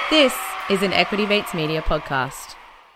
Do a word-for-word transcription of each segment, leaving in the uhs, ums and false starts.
This is an Equity Mates Media podcast.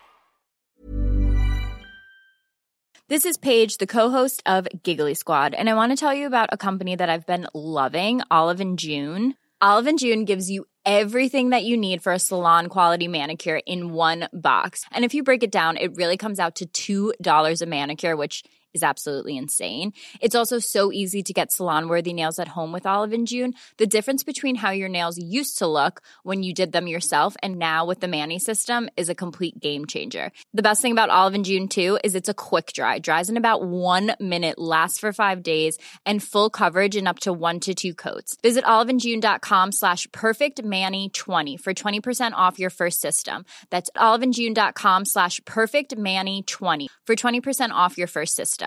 This is Paige, the co-host of Giggly Squad, and I want to tell you about a company that I've been loving, Olive and June. Olive and June gives you everything that you need for a salon-quality manicure in one box. And if you break it down, it really comes out to two dollars a manicure, which is absolutely insane. It's also so easy to get salon-worthy nails at home with Olive and June. The difference between how your nails used to look when you did them yourself and now with the Mani system is a complete game changer. The best thing about Olive and June, too, is it's a quick dry. Dries in about one minute, lasts for five days, and full coverage in up to one to two coats. Visit oliveandjune.com slash perfectmani20 for twenty percent off your first system. That's oliveandjune.com slash perfectmani20 for twenty percent off your first system.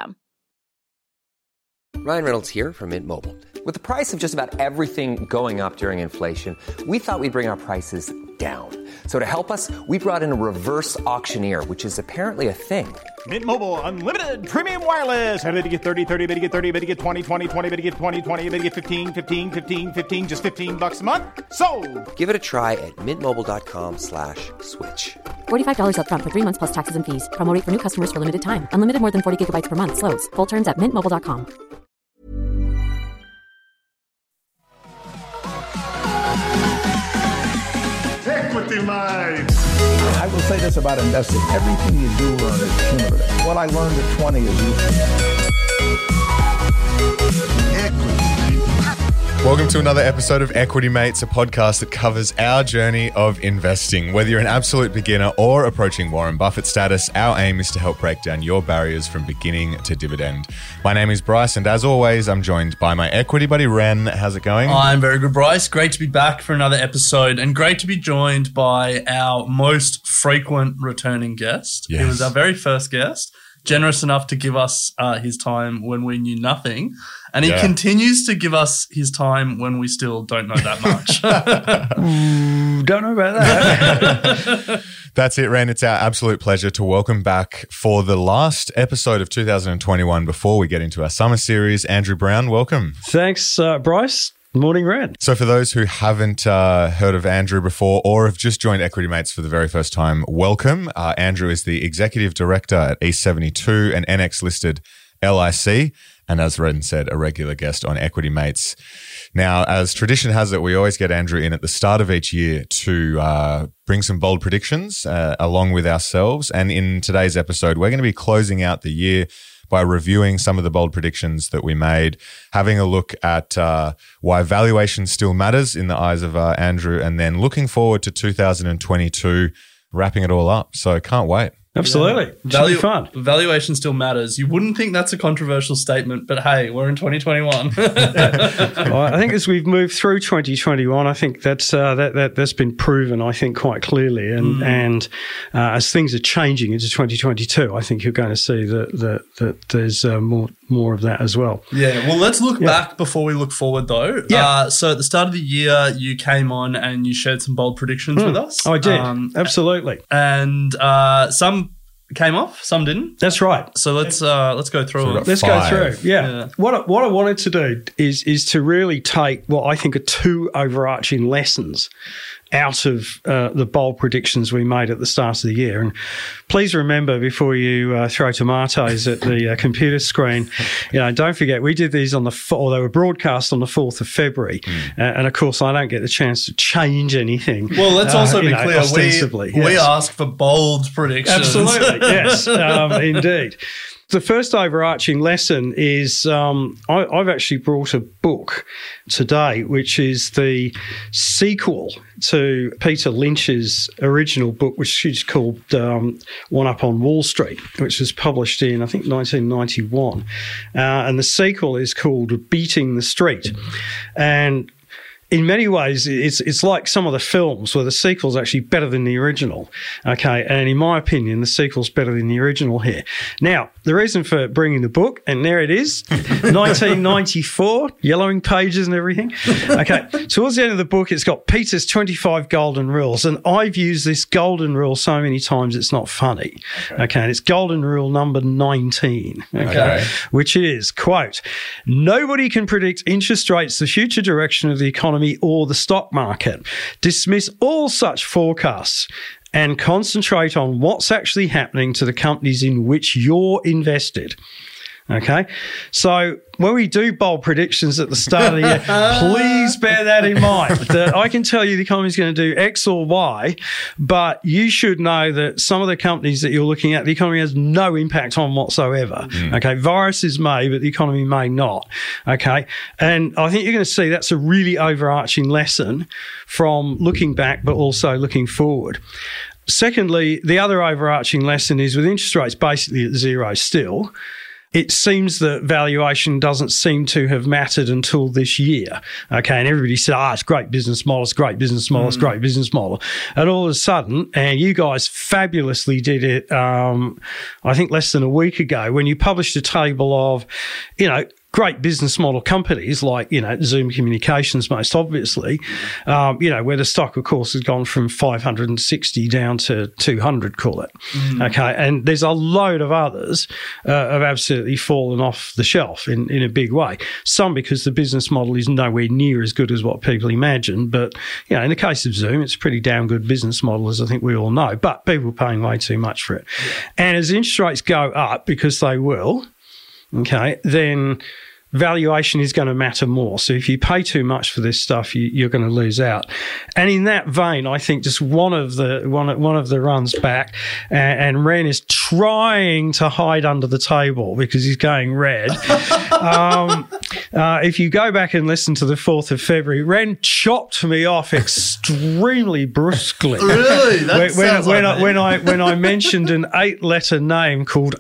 Ryan Reynolds here from Mint Mobile. With the price of just about everything going up during inflation, we thought we'd bring our prices down. So to help us, we brought in a reverse auctioneer, which is apparently a thing. Mint Mobile Unlimited Premium Wireless. How to get thirty, thirty, how to get thirty, how to get twenty, twenty, twenty, how to get twenty, twenty, how to get fifteen, fifteen, fifteen, fifteen, just fifteen bucks a month? Sold! Give it a try at mintmobile.com slash switch. forty-five dollars up front for three months plus taxes and fees. Promo rate for new customers for limited time. Unlimited more than forty gigabytes per month. Slows full terms at mint mobile dot com. Equity Line. I will say this about investing. Everything you do learn is cumulative. What I learned at twenty is useful. Equity. Welcome to another episode of Equity Mates, a podcast that covers our journey of investing. Whether you're an absolute beginner or approaching Warren Buffett status, our aim is to help break down your barriers from beginning to dividend. My name is Bryce, and as always, I'm joined by my equity buddy, Ren. How's it going? I'm very good, Bryce. Great to be back for another episode, and great to be joined by our most frequent returning guest. Yes. He was our very first guest, generous enough to give us uh, his time when we knew nothing. And he yeah. continues to give us his time when we still don't know that much. Ooh, don't know about that. That's it, Ren. It's our absolute pleasure to welcome back for the last episode of two thousand twenty-one before we get into our summer series. Andrew Brown, welcome. Thanks, uh, Bryce. Morning, Ren. So for those who haven't uh, heard of Andrew before or have just joined Equity Mates for the very first time, welcome. Uh, Andrew is the Executive Director at East seventy-two, an N X-listed L I C, and as Ren said, a regular guest on Equity Mates. Now, as tradition has it, we always get Andrew in at the start of each year to uh, bring some bold predictions uh, along with ourselves. And in today's episode, we're going to be closing out the year by reviewing some of the bold predictions that we made, having a look at uh, why valuation still matters in the eyes of uh, Andrew, and then looking forward to two thousand twenty-two, wrapping it all up. So can't wait. Absolutely. It Valu- should be fun. Valuation still matters. You wouldn't think that's a controversial statement, but hey, we're in twenty twenty-one. Well, I think as we've moved through twenty twenty-one, I think that's uh, that, that that's been proven, I think, quite clearly. And mm. and uh, as things are changing into twenty twenty-two, I think you're going to see that that, that there's uh, more more of that as well. Yeah. Well, let's look yeah. back before we look forward, though. Yeah. Uh, so at the start of the year, you came on and you shared some bold predictions mm. with us. I did. Um, Absolutely. And uh, some came off, some didn't. That's right. So let's uh, let's go through so it. Let's five. go through. Yeah. yeah. What I, what I wanted to do is is to really take what I think are two overarching lessons out of uh, the bold predictions we made at the start of the year. And please remember, before you uh, throw tomatoes at the uh, computer screen, you know, don't forget, we did these on the, f- or they were broadcast on the fourth of February. Mm. Uh, and of course, I don't get the chance to change anything. Well, let's also uh, be know, clear. Ostensibly, we, yes. we ask for bold predictions. Absolutely. Yes, um, indeed. The first overarching lesson is um, I, I've actually brought a book today, which is the sequel to Peter Lynch's original book, which is called um, One Up on Wall Street, which was published in, I think, nineteen ninety-one. Uh, and the sequel is called Beating the Street. And in many ways, it's it's like some of the films where the sequel's actually better than the original, okay? And in my opinion, the sequel's better than the original here. Now, the reason for bringing the book, and there it is, nineteen ninety-four, yellowing pages and everything. Okay, towards the end of the book, it's got Peter's twenty-five golden rules, and I've used this golden rule so many times it's not funny, okay? okay and it's golden rule number nineteen, okay? okay? Which is, quote, nobody can predict interest rates, the future direction of the economy, economy or the stock market. Dismiss all such forecasts and concentrate on what's actually happening to the companies in which you're invested. Okay, so when we do bold predictions at the start of the year, please bear that in mind. That I can tell you the economy is going to do X or Y, but you should know that some of the companies that you're looking at, the economy has no impact on whatsoever. Mm. Okay, viruses may, but the economy may not. Okay, and I think you're going to see that's a really overarching lesson from looking back, but also looking forward. Secondly, the other overarching lesson is with interest rates basically at zero still, it seems that valuation doesn't seem to have mattered until this year. Okay, and everybody said, ah, oh, it's a great business model, it's a great business model, it's a great business model. And all of a sudden, and you guys fabulously did it, um, I think less than a week ago, when you published a table of, you know, great business model companies like, you know, Zoom Communications most obviously, um, you know, where the stock, of course, has gone from five hundred sixty down to two hundred, call it. Mm. Okay. And there's a load of others uh, have absolutely fallen off the shelf in, in a big way. Some because the business model is nowhere near as good as what people imagine. But, you know, in the case of Zoom, it's a pretty damn good business model, as I think we all know. But people are paying way too much for it. Yeah. And as interest rates go up, because they will, okay, then valuation is going to matter more. So if you pay too much for this stuff, you, you're going to lose out. And in that vein, I think just one of the one one of the runs back, and, and Ren is trying to hide under the table because he's going red. um, uh, if you go back and listen to the fourth of February, Ren chopped me off extremely brusquely. Really? That when, sounds when, like when I when I when I mentioned an eight-letter name called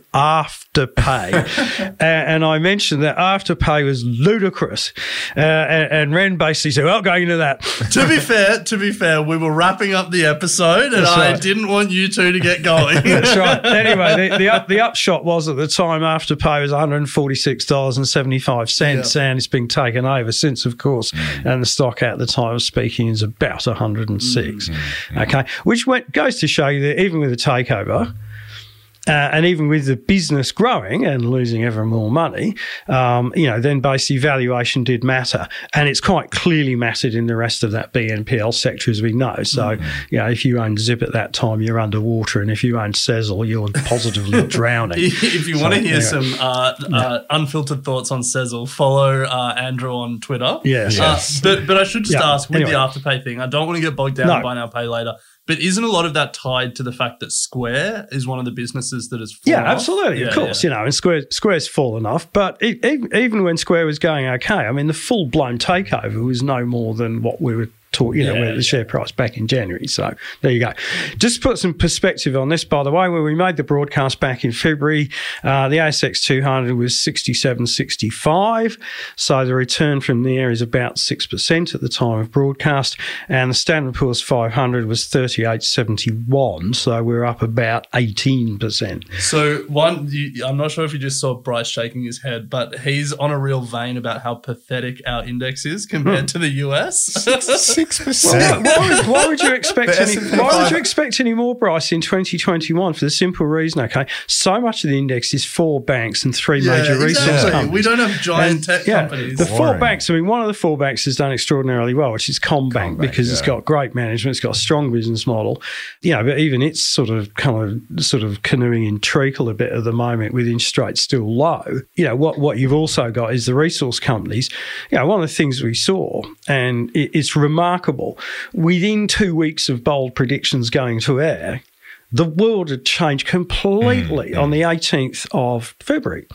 Afterpay, and, and I mentioned that Afterpay was ludicrous, uh, and, and Ren basically said, "Well, going into that." to be fair, to be fair, we were wrapping up the episode, and That's I right. didn't want you two to get going. That's right. Anyway, the, the, up, the upshot was at the time Afterpay was one hundred forty-six dollars and seventy-five cents, yeah. and it's been taken over since, of course, mm. and the stock at the time of speaking is about one hundred six. Mm. Okay, which went, goes to show you that even with a takeover, Uh, and even with the business growing and losing ever more money, um, you know, then basically valuation did matter. And it's quite clearly mattered in the rest of that B N P L sector, as we know. So, mm-hmm. you know, if you own Zip at that time, you're underwater. And if you own Sezzle, you're positively drowning. If you so, want to hear anyway. some uh, yeah. uh, unfiltered thoughts on Sezzle, follow uh, Andrew on Twitter. Yes. Uh, yes. But, but I should just yeah. ask, with anyway. the Afterpay thing, I don't want to get bogged down no. in buy now, pay later. But isn't a lot of that tied to the fact that Square is one of the businesses that has fallen Yeah, absolutely. off? Of Yeah, course, yeah. you know, and Square, Square's fallen off. But it, even, even when Square was going okay, I mean, the full-blown takeover was no more than what we were taught, you know, Yeah, where the yeah. share price back in January. So there you go. Just to put some perspective on this, by the way, when we made the broadcast back in February, uh, the A S X two hundred was sixty-seven sixty-five. So the return from there is about six percent at the time of broadcast. And the Standard and Poor's five hundred was thirty-eight seventy-one. So we're up about eighteen percent. So one, you, I'm not sure if you just saw Bryce shaking his head, but he's on a real vein about how pathetic our index is compared to the U S. Six percent. Well, why, would, why would you expect The any? S and P Why would you expect any more, Bryce, in twenty twenty-one? For the simple reason, okay, so much of the index is four banks and three Yeah, major resource exactly. companies. We don't have giant And, tech yeah, companies. The four Boring. banks. I mean, one of the four banks has done extraordinarily well, which is Combank, Combank, because it's yeah. got great management, it's got a strong business model. You know, but even it's sort of kind of sort of canoeing in treacle a bit at the moment with interest rates still low. You know, what what you've also got is the resource companies. You know, one of the things we saw, and it, it's remarkable. Within two weeks of bold predictions going to air, the world had changed completely mm, on the eighteenth of February.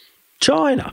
China.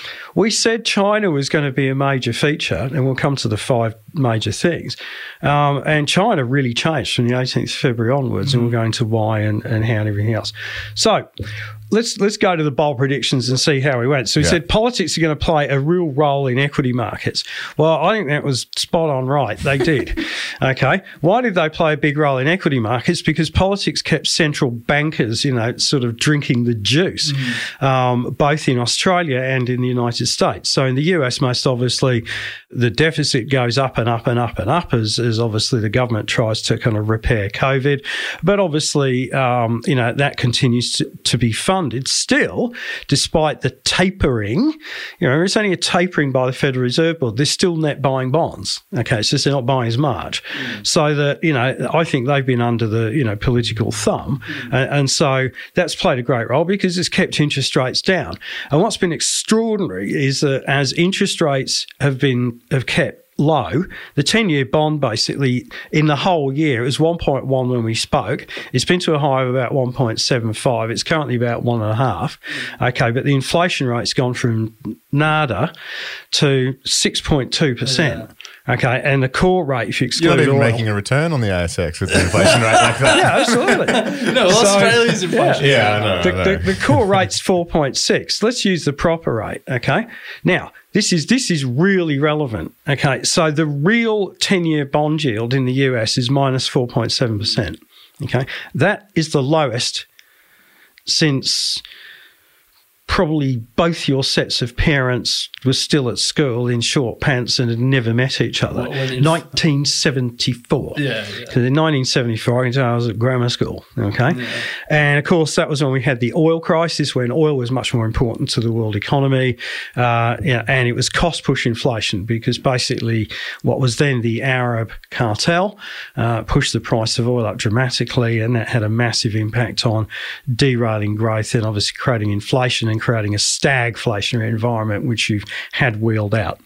We said China was going to be a major feature, and we'll come to the five major things. Um, and China really changed from the eighteenth of February onwards, mm-hmm. and we're going to why and, and how and everything else. So let's let's go to the bold predictions and see how we went. So we yeah. said politics are going to play a real role in equity markets. Well, I think that was spot on right. They did. Okay. Why did they play a big role in equity markets? Because politics kept central bankers, you know, sort of drinking the juice, mm-hmm. um, both in Australia and in the United States. So in the U S, most obviously, the deficit goes up and up and up and up as, as obviously the government tries to kind of repair COVID. But obviously, um, you know, that continues to, to be funded still, despite the tapering. You know, it's only a tapering by the Federal Reserve Board. They're still net buying bonds. Okay, it's just they're not buying as much. Mm. So that, you know, I think they've been under the, you know, political thumb. Mm. And, and so that's played a great role because it's kept interest rates down. And what's been extraordinary is that as interest rates have been have kept low, the ten-year bond basically in the whole year, it was one point one when we spoke. It's been to a high of about one point seven five. It's currently about one and a half. Okay, but the inflation rate's gone from nada to six point two percent. Yeah. Okay, and the core rate, if you exclude You're not even oil, making a return on the A S X with the inflation rate like that. Yeah, absolutely. No, well, so, Australia's inflation. Yeah, yeah I know. The, I know. The, the core rate's four point six. Let's use the proper rate, okay? Now, this is this is really relevant, okay? So the real ten-year bond yield in the U S is minus four point seven percent, okay? That is the lowest since probably both your sets of parents were still at school in short pants and had never met each other. nineteen seventy-four. Yeah, yeah. Because in nineteen seventy-four, I was at grammar school, okay? Yeah. And, of course, that was when we had the oil crisis, when oil was much more important to the world economy, uh, yeah, and it was cost-push inflation because basically what was then the Arab cartel uh, pushed the price of oil up dramatically, and that had a massive impact on derailing growth and obviously creating inflation and creating a stagflationary environment, which you've had wheeled out.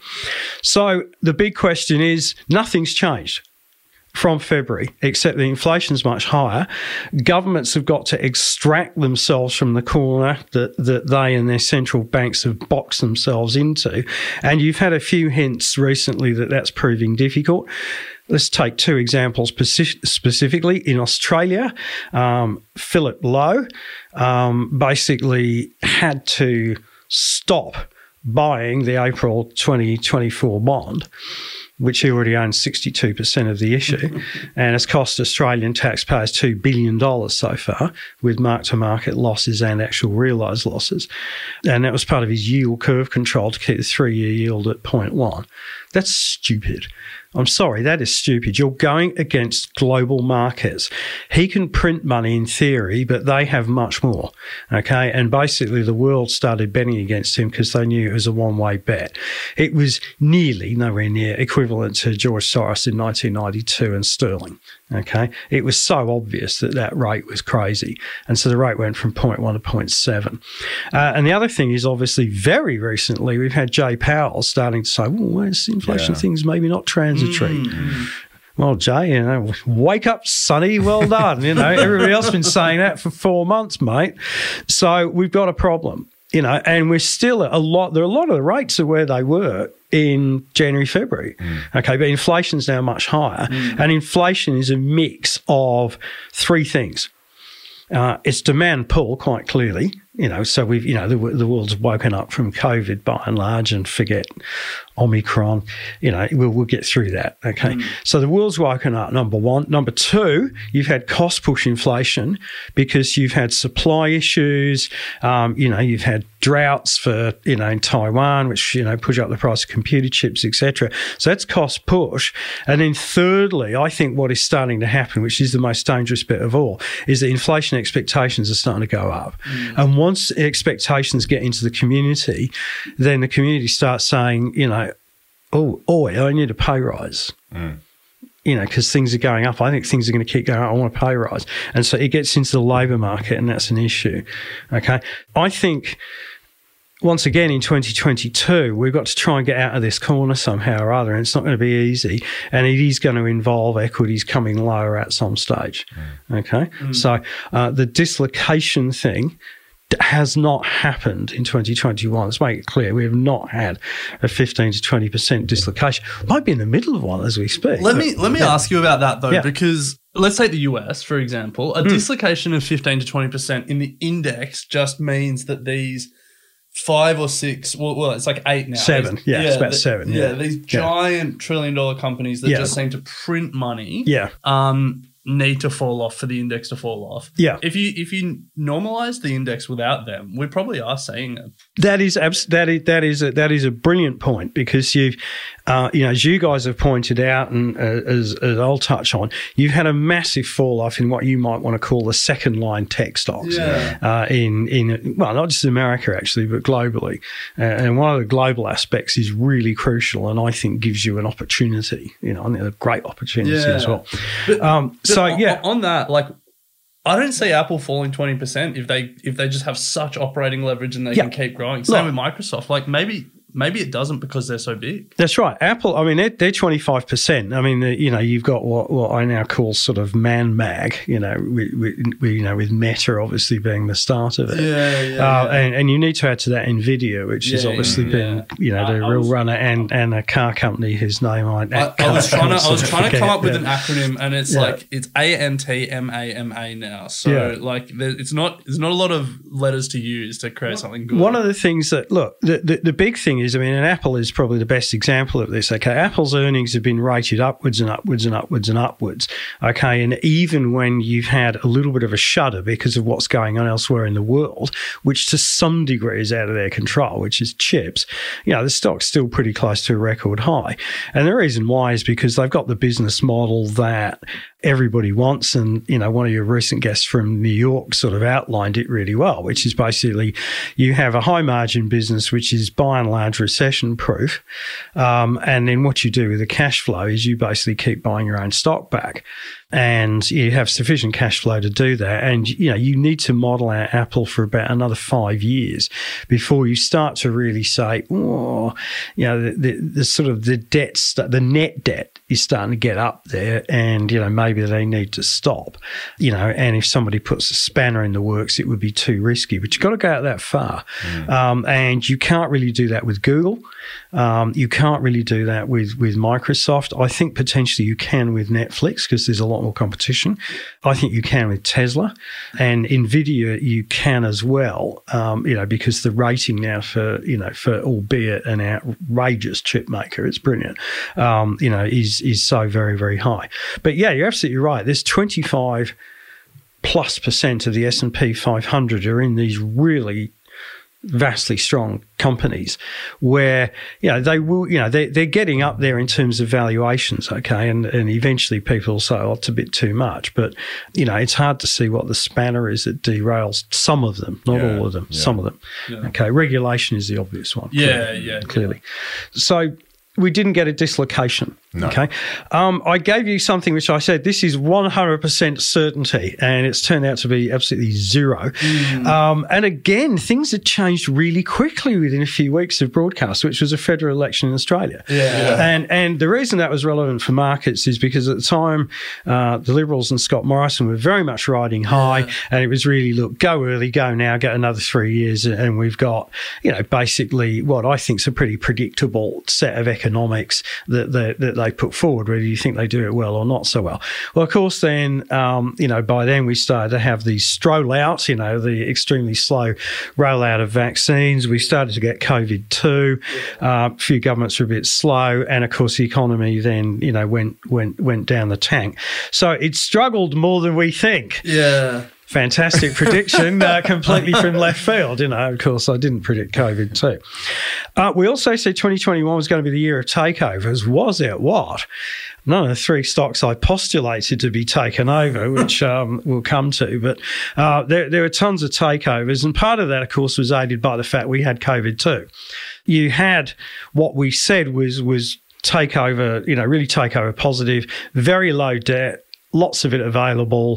So the big question is, nothing's changed from February, except the inflation's much higher. Governments have got to extract themselves from the corner that, that they and their central banks have boxed themselves into. And you've had a few hints recently that that's proving difficult. Let's take two examples specifically. In Australia, um, Philip Lowe um, basically had to stop buying the April twenty twenty-four bond, which he already owns sixty-two percent of the issue, and has cost Australian taxpayers two billion dollars so far, with mark-to-market losses and actual realised losses. And that was part of his yield curve control to keep the three-year yield at zero point one. That's stupid. I'm sorry, that is stupid. You're going against global markets. He can print money in theory, but they have much more, okay? And basically the world started betting against him because they knew it was a one-way bet. It was nearly, nowhere near, equivalent to George Soros in nineteen ninety-two and sterling, okay? It was so obvious that that rate was crazy. And so the rate went from zero point one to zero point seven. Uh, and the other thing is obviously very recently we've had Jay Powell starting to say, well, this inflation yeah. thing's maybe not transitory. Mm. Well, Jay, you know, wake up, Sonny. Well done. You know, everybody else has been saying that for four months, mate. So we've got a problem, you know, and we're still a lot, there are a lot of the rates are where they were in January, February. Mm. Okay, but inflation's now much higher. Mm. And inflation is a mix of three things. Uh, it's demand pull, quite clearly. You know, so we've, you know, the, the world's woken up from COVID by and large, and forget Omicron. You know, we'll, we'll get through that. Okay. Mm. So the world's woken up, number one. Number two, you've had cost push inflation because you've had supply issues. Um, you know, you've had droughts for, you know, in Taiwan, which, you know, push up the price of computer chips, et cetera. So that's cost push. And then thirdly, I think what is starting to happen, which is the most dangerous bit of all, is that inflation expectations are starting to go up. Mm. And once expectations get into the community, then the community starts saying, you know, oh, oh, I need a pay rise. Mm. You know, because things are going up. I think things are going to keep going up. I want a pay rise. And so it gets into the labour market, and that's an issue. Okay. I think once again in twenty twenty-two, we've got to try and get out of this corner somehow or other, and it's not going to be easy. And it is going to involve equities coming lower at some stage. Mm. Okay. Mm. So uh, the dislocation thing has not happened in twenty twenty-one. Let's make it clear. We have not had a fifteen to twenty percent dislocation. Might be in the middle of one as we speak. Let me let me yeah. ask you about that, though, yeah. because let's take the U S, for example. A mm. dislocation of fifteen to twenty percent in the index just means that these five or six, well, well it's like eight now. Seven. Yeah, yeah, it's about the, seven. Yeah, yeah these giant yeah. trillion dollar companies that yeah. just seem to print money. Yeah. Um, need to fall off for the index to fall off. Yeah. If you if you normalize the index without them, we probably are seeing it. That is abs- that is that is a, that is a brilliant point, because you've uh, you know, as you guys have pointed out, and uh, as, as I'll touch on, you've had a massive fall off in what you might want to call the second line tech stocks. Yeah. Uh, in in well, not just America actually, but globally. Uh, and one of the global aspects is really crucial, and I think gives you an opportunity. You know, a great opportunity Yeah. as well. But, Um, but so on, yeah, on that, like, I don't see Apple falling twenty percent if they if they just have such operating leverage and they Yeah. can keep growing. Same Look. with Microsoft. Like maybe maybe it doesn't because they're so big. that's right. Apple, I mean, they're, they're twenty-five percent. I mean, the, you know, you've got what, what I now call sort of man mag, you know, we, we, we, you know, with Meta obviously being the start of it. Yeah, yeah, Uh, yeah. And, and you need to add to that NVIDIA, which has Yeah, obviously yeah, been, yeah. you know, the I- I real was- runner, and, and a car company whose name I, I, I was trying to I was trying to come up with yeah. an acronym, and it's Yeah. like it's A N T M A M A now. So Yeah. like there, it's not there's not a lot of letters to use to create something good. One of the things that, look, the, the, the big thing is, I mean, and Apple is probably the best example of this, okay? Apple's earnings have been rated upwards and upwards and upwards and upwards, okay? And even when you've had a little bit of a shudder because of what's going on elsewhere in the world, which to some degree is out of their control, which is chips, you know, the stock's still pretty close to a record high. And the reason why is because they've got the business model that everybody wants. And, you know, one of your recent guests from New York sort of outlined it really well, which is basically you have a high margin business, which is by and large recession proof. Um, and then what you do with the cash flow is you basically keep buying your own stock back. And you have sufficient cash flow to do that. And, you know, you need to model out Apple for about another five years before you start to really say, oh, you know, the, the, the sort of the debt, the net debt is starting to get up there, and, you know, maybe they need to stop, you know, and if somebody puts a spanner in the works, it would be too risky, but you've got to go out that far. Mm. Um, and you can't really do that with Google. Um, you can't really do that with, with Microsoft. I think potentially you can with Netflix because there's a lot more competition. I think you can with Tesla, and NVIDIA you can as well, um, you know, because the rating now for, you know, for albeit an outrageous chip maker, it's brilliant, um, you know, is, is so very, very high. But yeah, you're absolutely right. There's twenty-five plus percent of the S and P five hundred are in these really vastly strong companies where, you know, they will, you know, they, they're getting up there in terms of valuations, okay, and, and eventually people will say, oh, it's a bit too much. But, you know, it's hard to see what the spanner is that derails some of them, not Yeah, all of them, yeah. some of them. Yeah. Okay, regulation is the obvious one. Yeah, clearly, yeah, Clearly. So we didn't get a dislocation. No. Okay. Um, I gave you something which I said this is one hundred percent certainty, and it's turned out to be absolutely zero. Mm. Um, and again, things had changed really quickly within a few weeks of broadcast, which was a federal election in Australia. Yeah. Yeah. And and the reason that was relevant for markets is because at the time, uh, the Liberals and Scott Morrison were very much riding high, yeah. and it was really, look, go early, go now, get another three years, and we've got, you know, basically what I think is a pretty predictable set of economics that, that, that they put forward, whether you think they do it well or not so well. Well, of course, then, um, you know, by then we started to have these stroll outs, you know, the extremely slow rollout of vaccines. We started to get COVID too. Uh, a few governments were a bit slow. And of course, the economy then, you know, went, went, went down the tank. So it struggled more than we think. Yeah. Fantastic prediction, uh, completely from left field. You know, of course, I didn't predict COVID too. Uh, we also said twenty twenty-one was going to be the year of takeovers. Was it what? None of the three stocks I postulated to be taken over, which um, we'll come to. But uh, there, there were tons of takeovers. And part of that, of course, was aided by the fact we had COVID too. You had what we said was, was takeover, you know, really takeover positive, very low debt, lots of it available,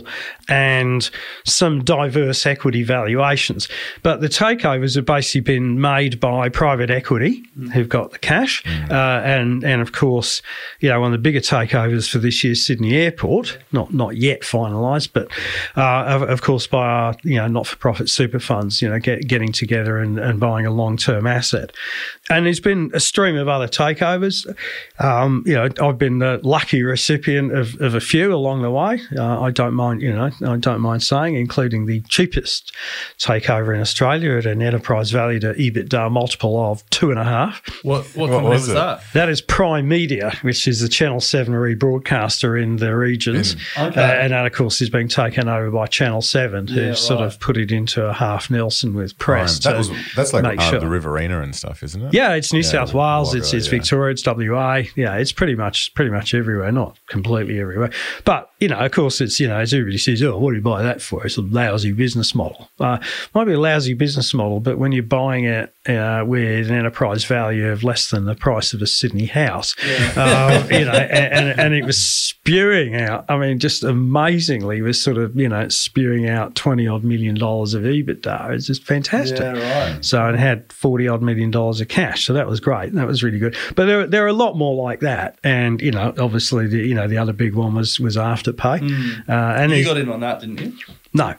and some diverse equity valuations. But the takeovers have basically been made by private equity mm. who've got the cash. Mm. Uh, and, and of course, you know, one of the bigger takeovers for this year's Sydney Airport, not not yet finalised, but uh, of, of course by our, you know, not-for-profit super funds, you know, get, getting together and, and buying a long-term asset. And there's been a stream of other takeovers. Um, you know, I've been the lucky recipient of, of a few along the the way. Uh, I don't mind, you know, I don't mind saying, including the cheapest takeover in Australia at an enterprise value to EBITDA multiple of two and a half. What what, what company was, was that? That is Prime Media, which is the Channel seven rebroadcaster in the regions. Mm. Okay. Uh, and that, of course, is being taken over by Channel seven, who yeah, sort right. of put it into a half Nelson with press. Right. That was, that's like uh, sure. the Riverina and stuff, isn't it? Yeah, it's New yeah, South Wales, it's, it's yeah. Victoria, it's W A. Yeah, it's pretty much pretty much everywhere, not completely everywhere. But, you know, of course, it's, you know, as everybody says, oh, what do you buy that for? It's a lousy business model. Uh, might be a lousy business model, but when you're buying it uh, with an enterprise value of less than the price of a Sydney house, yeah. uh, you know, and, and, and it was spewing out, I mean, just amazingly was sort of, you know, spewing out twenty odd million dollars of EBITDA. It's just fantastic. Yeah, right. So it had forty odd million dollars of cash. So that was great. That was really good. But there, there are a lot more like that. And, you know, obviously, the, you know, the other big one was, was Afterpay. Mm. Uh, and you got in on that, didn't you? No.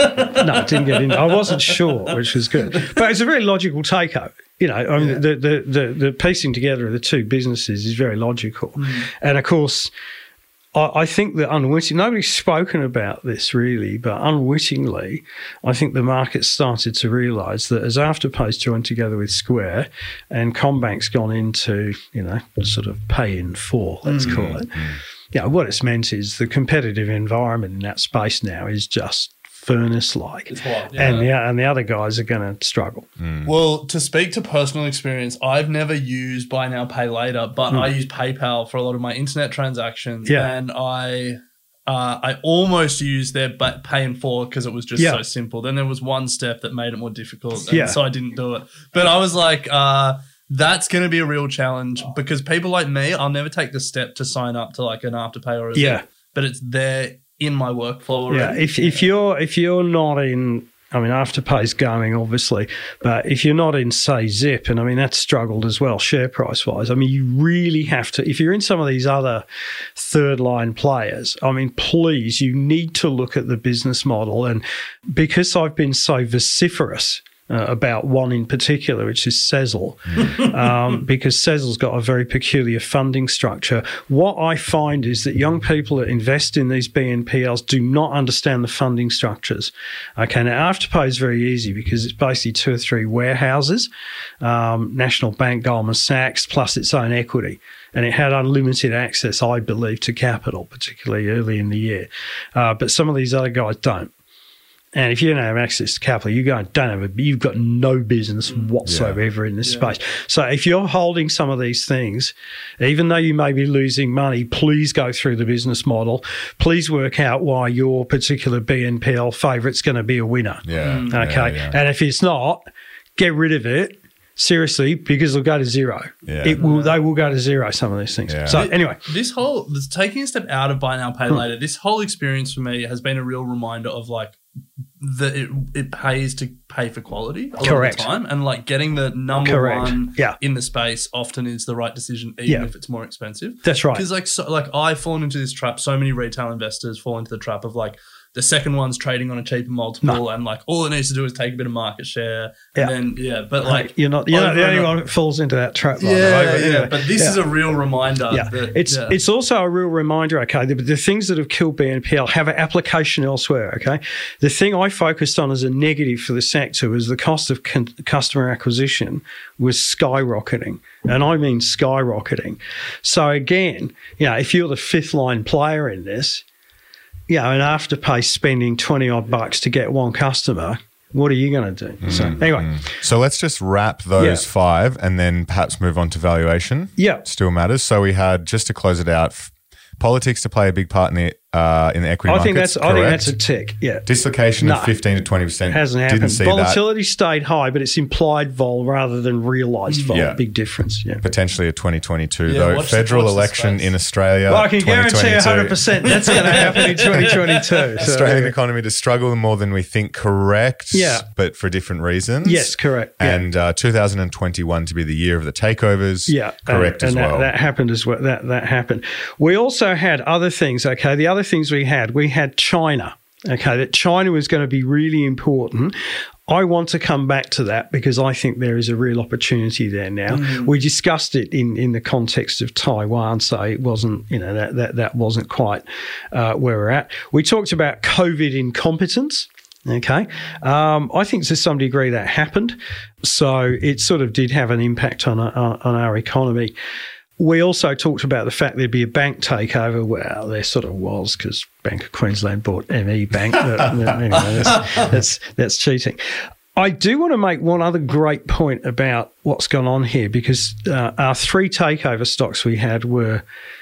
No, didn't get in. I wasn't sure, which was good. But it's a very logical takeover. You know, I mean, yeah. the, the, the, the piecing together of the two businesses is very logical. Mm. And, of course, I, I think that unwittingly, nobody's spoken about this really, but unwittingly, I think the market started to realise that as Afterpay's joined together with Square and CommBank's gone into, you know, sort of pay in four, let's mm. call it, mm. you know, what it's meant is the competitive environment in that space now is just furnace-like. It's hot, yeah. And, yeah, and the other guys are going to struggle. Mm. Well, to speak to personal experience, I've never used Buy Now, Pay Later, but mm. I use PayPal for a lot of my internet transactions. Yeah. And I uh, I almost used their Pay in Four because it was just yeah. so simple. Then there was one step that made it more difficult, and yeah. so I didn't do it. But I was like, uh, that's going to be a real challenge because people like me, I'll never take the step to sign up to like an Afterpay or a yeah. Zip, but it's there in my workflow already. Yeah, if if you're if you're not in, I mean, Afterpay's going obviously, but if you're not in, say, Zip, and I mean that's struggled as well, share price wise. I mean, you really have to. If you're in some of these other third line players, I mean, please, you need to look at the business model. And because I've been so vociferous Uh, about one in particular, which is Sezzle, um, because Sezzle's got a very peculiar funding structure. What I find is that young people that invest in these B N P Ls do not understand the funding structures. Okay, now Afterpay is very easy because it's basically two or three warehouses, um, National Bank, Goldman Sachs, plus its own equity. And it had unlimited access, I believe, to capital, particularly early in the year. Uh, but some of these other guys don't. And if you don't have access to capital, you go, don't have a, you've got no business whatsoever yeah. in this yeah. space. So if you're holding some of these things, even though you may be losing money, please go through the business model. Please work out why your particular B N P L favourite's going to be a winner. Yeah. Okay. Yeah, yeah. And if it's not, get rid of it. Seriously, because it'll go to zero. Yeah. It will. They will go to zero, some of these things. Yeah. So anyway. This whole, this, taking a step out of Buy Now, Pay Later, this whole experience for me has been a real reminder of like, that it, it pays to pay for quality a Correct. lot of the time, and like getting the number Correct. one yeah. in the space often is the right decision, even yeah. if it's more expensive. That's right. Because like so, like I've fallen into this trap. So many retail investors fall into the trap of like the second one's trading on a cheaper multiple, no. and like all it needs to do is take a bit of market share. Yeah. And then yeah, but like you're not you're not the only one that falls into that trap. Yeah, yeah, yeah. But this yeah. is a real reminder. Yeah, that, it's yeah. it's also a real reminder. Okay, the, the things that have killed B N P L have an application elsewhere. Okay, the thing I focused on as a negative for the sector was the cost of con- customer acquisition was skyrocketing, and I mean skyrocketing. So again, you know, if you're the fifth line player in this. You know, and Afterpay spending twenty odd bucks to get one customer, what are you going to do? Mm, so anyway. Mm. So let's just wrap those yeah. five and then perhaps move on to valuation. Yeah. Still matters. So we had, just to close it out, f- politics to play a big part in the uh, in the equity I think markets. that's I think that's a tick. Yeah, dislocation no, of fifteen to twenty percent. Hasn't happened. Didn't see Volatility that. stayed high, but it's implied vol rather than realised vol. Yeah. Big difference. Yeah, potentially a twenty twenty-two yeah, though. Watch Federal the, election the in Australia. Well, I can guarantee one hundred percent that's going to happen in twenty twenty-two. So. Australian economy to struggle more than we think. Correct. Yeah, but for different reasons. Yes, correct. Yeah. And uh, two thousand twenty-one to be the year of the takeovers. Yeah, correct and, as and well. That, that happened as well. That that happened. We also had other things. Okay, the other things we had. We We had China. okay, that China was going to be really important. I want to come back to that because I think there is a real opportunity there now. Mm. We discussed it in, in the context of Taiwan, so it wasn't, you know, that that, that wasn't quite uh, where we're at. We talked about COVID incompetence. Okay. Um, I think to some degree that happened. So it sort of did have an impact on our, on our economy. We also talked about the fact there'd be a bank takeover. Well, there sort of was because Bank of Queensland bought M E Bank. But anyway, that's, that's, that's cheating. I do want to make one other great point about what's gone on here because uh, our three takeover stocks we had were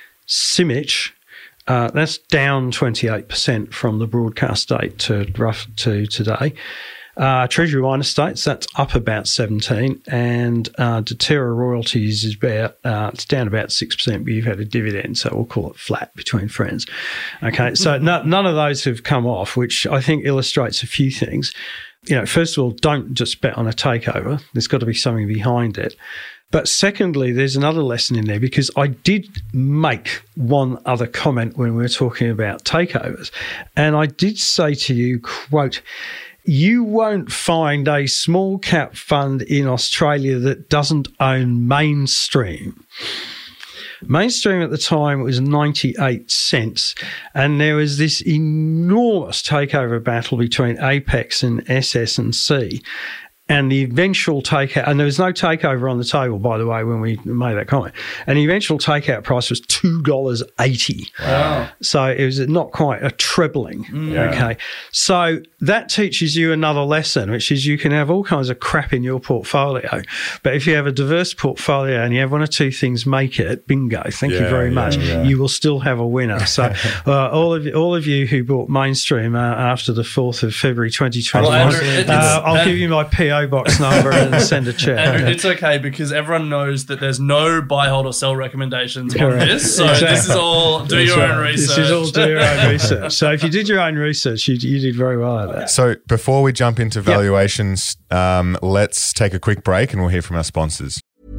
Simic. Uh, that's down twenty-eight percent from the broadcast date to rough to today. Uh, Treasury Wine Estates, that's up about seventeen, and uh, Deterra Royalties is about uh, it's down about six percent, but you've had a dividend, so we'll call it flat between friends. Okay, so no, none of those have come off, which I think illustrates a few things. You know, first of all, don't just bet on a takeover. There's got to be something behind it. But secondly, there's another lesson in there because I did make one other comment when we were talking about takeovers, and I did say to you, quote, you won't find a small cap fund in Australia that doesn't own Mainstream. Mainstream at the time was ninety-eight cents, and there was this enormous takeover battle between Apex and S S and C. And the eventual takeout, and there was no takeover on the table, by the way, when we made that comment. And the eventual takeout price was two dollars eighty. Wow. So it was not quite a trebling. Yeah. Okay. So that teaches you another lesson, which is you can have all kinds of crap in your portfolio. But if you have a diverse portfolio and you have one or two things make it, bingo, thank yeah, you very yeah, much, yeah. you will still have a winner. So uh, all of you, all of you who bought Mainstream uh, after the fourth of February twenty twenty-one, well, Andrew, uh, I'll give you my P O box number and send a check. Andrew, it's okay because everyone knows that there's no buy, hold, or sell recommendations Correct. on this. So exactly. this is all do That's your right. own research. This is all do your own research. So if you did your own research, you, you did very well at that. So before we jump into valuations, yep. um, let's take a quick break and we'll hear from our sponsors.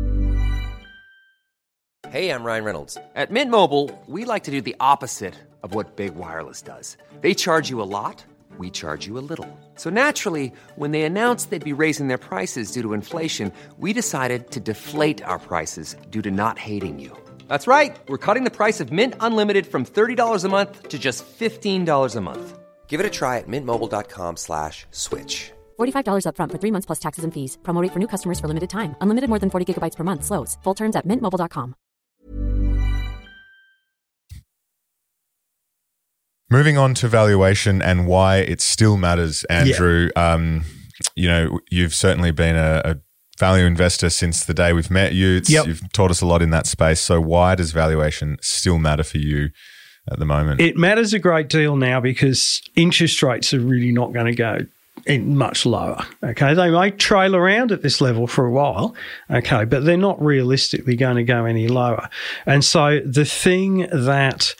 Hey, I'm Ryan Reynolds. At Mint Mobile, we like to do the opposite of what Big Wireless does. They charge you a lot. We charge you a little. So naturally, when they announced they'd be raising their prices due to inflation, we decided to deflate our prices due to not hating you. That's right. We're cutting the price of Mint Unlimited from thirty dollars a month to just fifteen dollars a month. Give it a try at mintmobile.com slash switch. forty-five dollars up front for three months plus taxes and fees. Promo rate for new customers for limited time. Unlimited more than forty gigabytes per month. Slows full terms at mint mobile dot com. Moving on to valuation and why it still matters, Andrew. Yeah. Um, you know, you've certainly been a, a value investor since the day we've met you. It's, yep. You've taught us a lot in that space. So why does valuation still matter for you at the moment? It matters a great deal now because interest rates are really not going to go in much lower. Okay, they may trail around at this level for a while. Okay, but they're not realistically going to go any lower. And so the thing that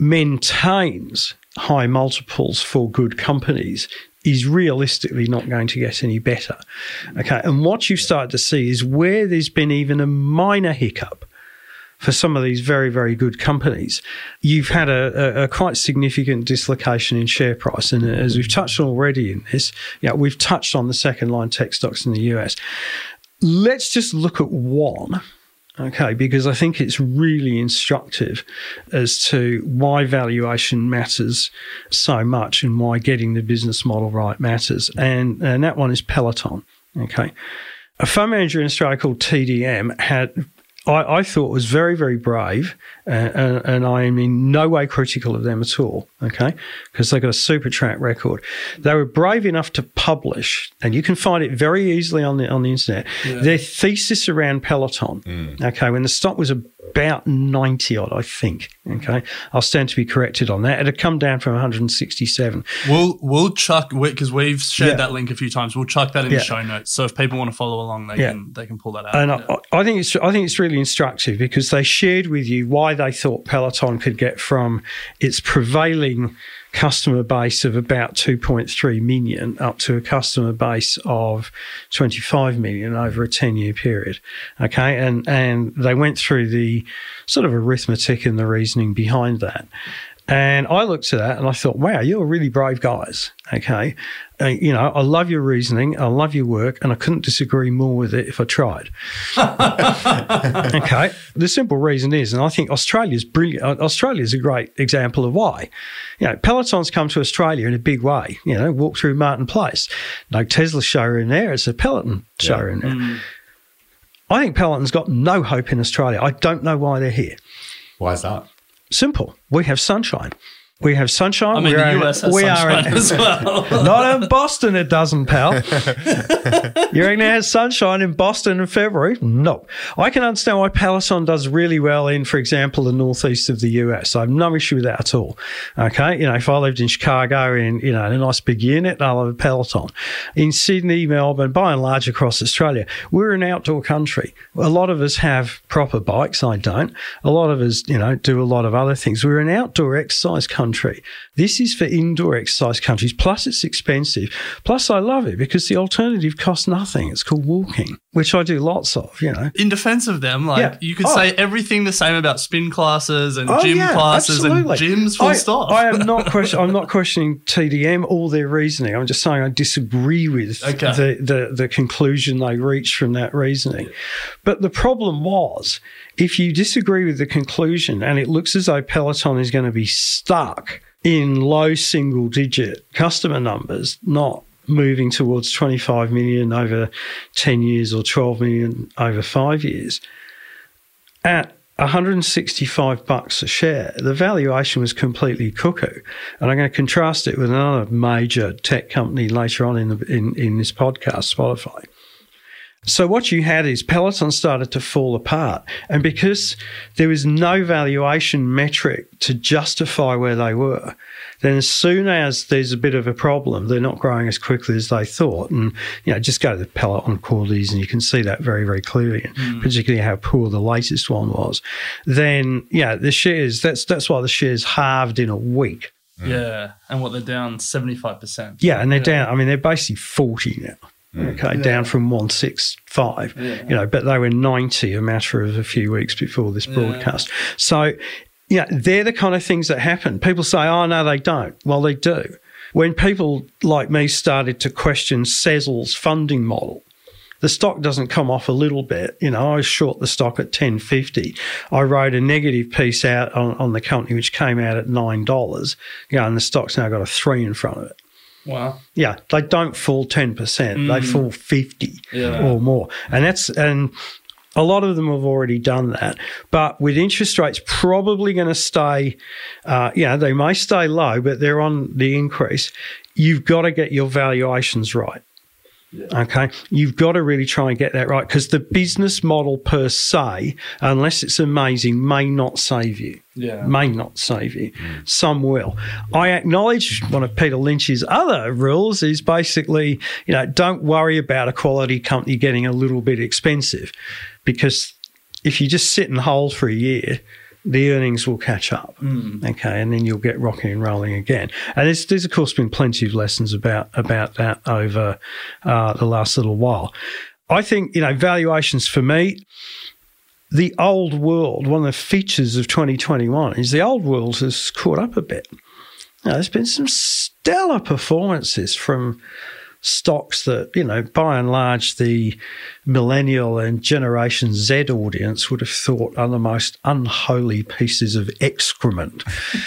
maintains high multiples for good companies is realistically not going to get any better. Okay, and what you've started to see is where there's been even a minor hiccup for some of these very, very good companies, you've had a, a, a quite significant dislocation in share price. And as we've touched on already in this, yeah, we've touched on the second line tech stocks in the U S. Let's just look at one. Okay, because I think it's really instructive as to why valuation matters so much and why getting the business model right matters. And, and that one is Peloton. Okay. A fund manager in Australia called T D M had, I, I thought was very, very brave, uh, and, and I am in no way critical of them at all, okay, because they've got a super track record. They were brave enough to publish, and you can find it very easily on the on the internet, yeah. their thesis around Peloton, mm. okay, when the stock was about ninety odd, I think, okay. I'll stand to be corrected on that. It had come down from one hundred sixty-seven. We'll, we'll chuck, because we've shared yeah. that link a few times, we'll chuck that in yeah. the show notes. So if people want to follow along, they yeah. can they can pull that out. And yeah. I, I think it's I think it's really instructive because they shared with you why they thought Peloton could get from its prevailing customer base of about two point three million up to a customer base of twenty-five million over a ten-year period. Okay, and and they went through the sort of arithmetic and the reasoning behind that. And I looked at that and I thought, wow, you're really brave guys. Okay. Uh, you know, I love your reasoning. I love your work. And I couldn't disagree more with it if I tried. Okay. The simple reason is, and I think Australia's brilliant. Australia's a great example of why. You know, Peloton's come to Australia in a big way. You know, walk through Martin Place. No Tesla showroom there. It's a Peloton showroom yeah. there. Mm. I think Peloton's got no hope in Australia. I don't know why they're here. Why is that? Simple. We have sunshine. We have sunshine. I mean, we the are, U S has we sunshine are in, as well. Not in Boston, it doesn't, pal. You reckon it has sunshine in Boston in February? No. I can understand why Peloton does really well in, for example, the northeast of the U S. I have no issue with that at all. Okay? You know, if I lived in Chicago in, you know, in a nice big unit, I'll have a Peloton. In Sydney, Melbourne, by and large across Australia, we're an outdoor country. A lot of us have proper bikes. I don't. A lot of us, you know, do a lot of other things. We're an outdoor exercise country. This is for indoor exercise countries. Plus, it's expensive. Plus, I love it because the alternative costs nothing. It's called walking, which I do lots of, you know. In defense of them, like yeah. you could oh. say everything the same about spin classes and oh, gym yeah, classes absolutely. and gyms full I, stop. I am not question, I'm not questioning T D M or their reasoning. I'm just saying I disagree with okay. the, the, the conclusion they reached from that reasoning. But the problem was, if you disagree with the conclusion and it looks as though Peloton is going to be stuck in low single-digit customer numbers, not moving towards twenty-five million over ten years or twelve million over five years, at one hundred sixty-five bucks a share, the valuation was completely cuckoo. And I'm going to contrast it with another major tech company later on in, the, in, in this podcast, Spotify. So what you had is Peloton started to fall apart. And because there was no valuation metric to justify where they were, then as soon as there's a bit of a problem, they're not growing as quickly as they thought. And, you know, just go to the Peloton quarterlies and you can see that very, very clearly, mm. particularly how poor the latest one was. Then, yeah, the shares, that's that's why the shares halved in a week. Mm. Yeah, and what, they're down seventy-five percent. Yeah, and they're yeah. down, I mean, they're basically forty now. Okay, yeah. down from one sixty-five, yeah. you know, but they were ninety a matter of a few weeks before this broadcast. Yeah. So, yeah, they're the kind of things that happen. People say, oh, no, they don't. Well, they do. When people like me started to question Sezzle's funding model, the stock doesn't come off a little bit. You know, I was short the stock at ten fifty. I wrote a negative piece out on, on the company, which came out at nine dollars. You know, and the stock's now got a three in front of it. Wow. Yeah, they don't fall ten percent. Mm. They fall fifty yeah. or more. And that's and a lot of them have already done that. But with interest rates probably going to stay, uh, yeah, they may stay low, but they're on the increase. You've got to get your valuations right. Yeah. Okay, you've got to really try and get that right because the business model per se, unless it's amazing, may not save you. Yeah, may not save you. Mm. Some will. I acknowledge one of Peter Lynch's other rules is basically, you know, don't worry about a quality company getting a little bit expensive, because if you just sit and hold for a year, the earnings will catch up, mm. okay, and then you'll get rocking and rolling again. And there's, there's of course, been plenty of lessons about about that over uh, the last little while. I think, you know, valuations for me, the old world, one of the features of twenty twenty-one is the old world has caught up a bit. Now, there's been some stellar performances from stocks that, you know, by and large, the millennial and Generation Z audience would have thought are the most unholy pieces of excrement.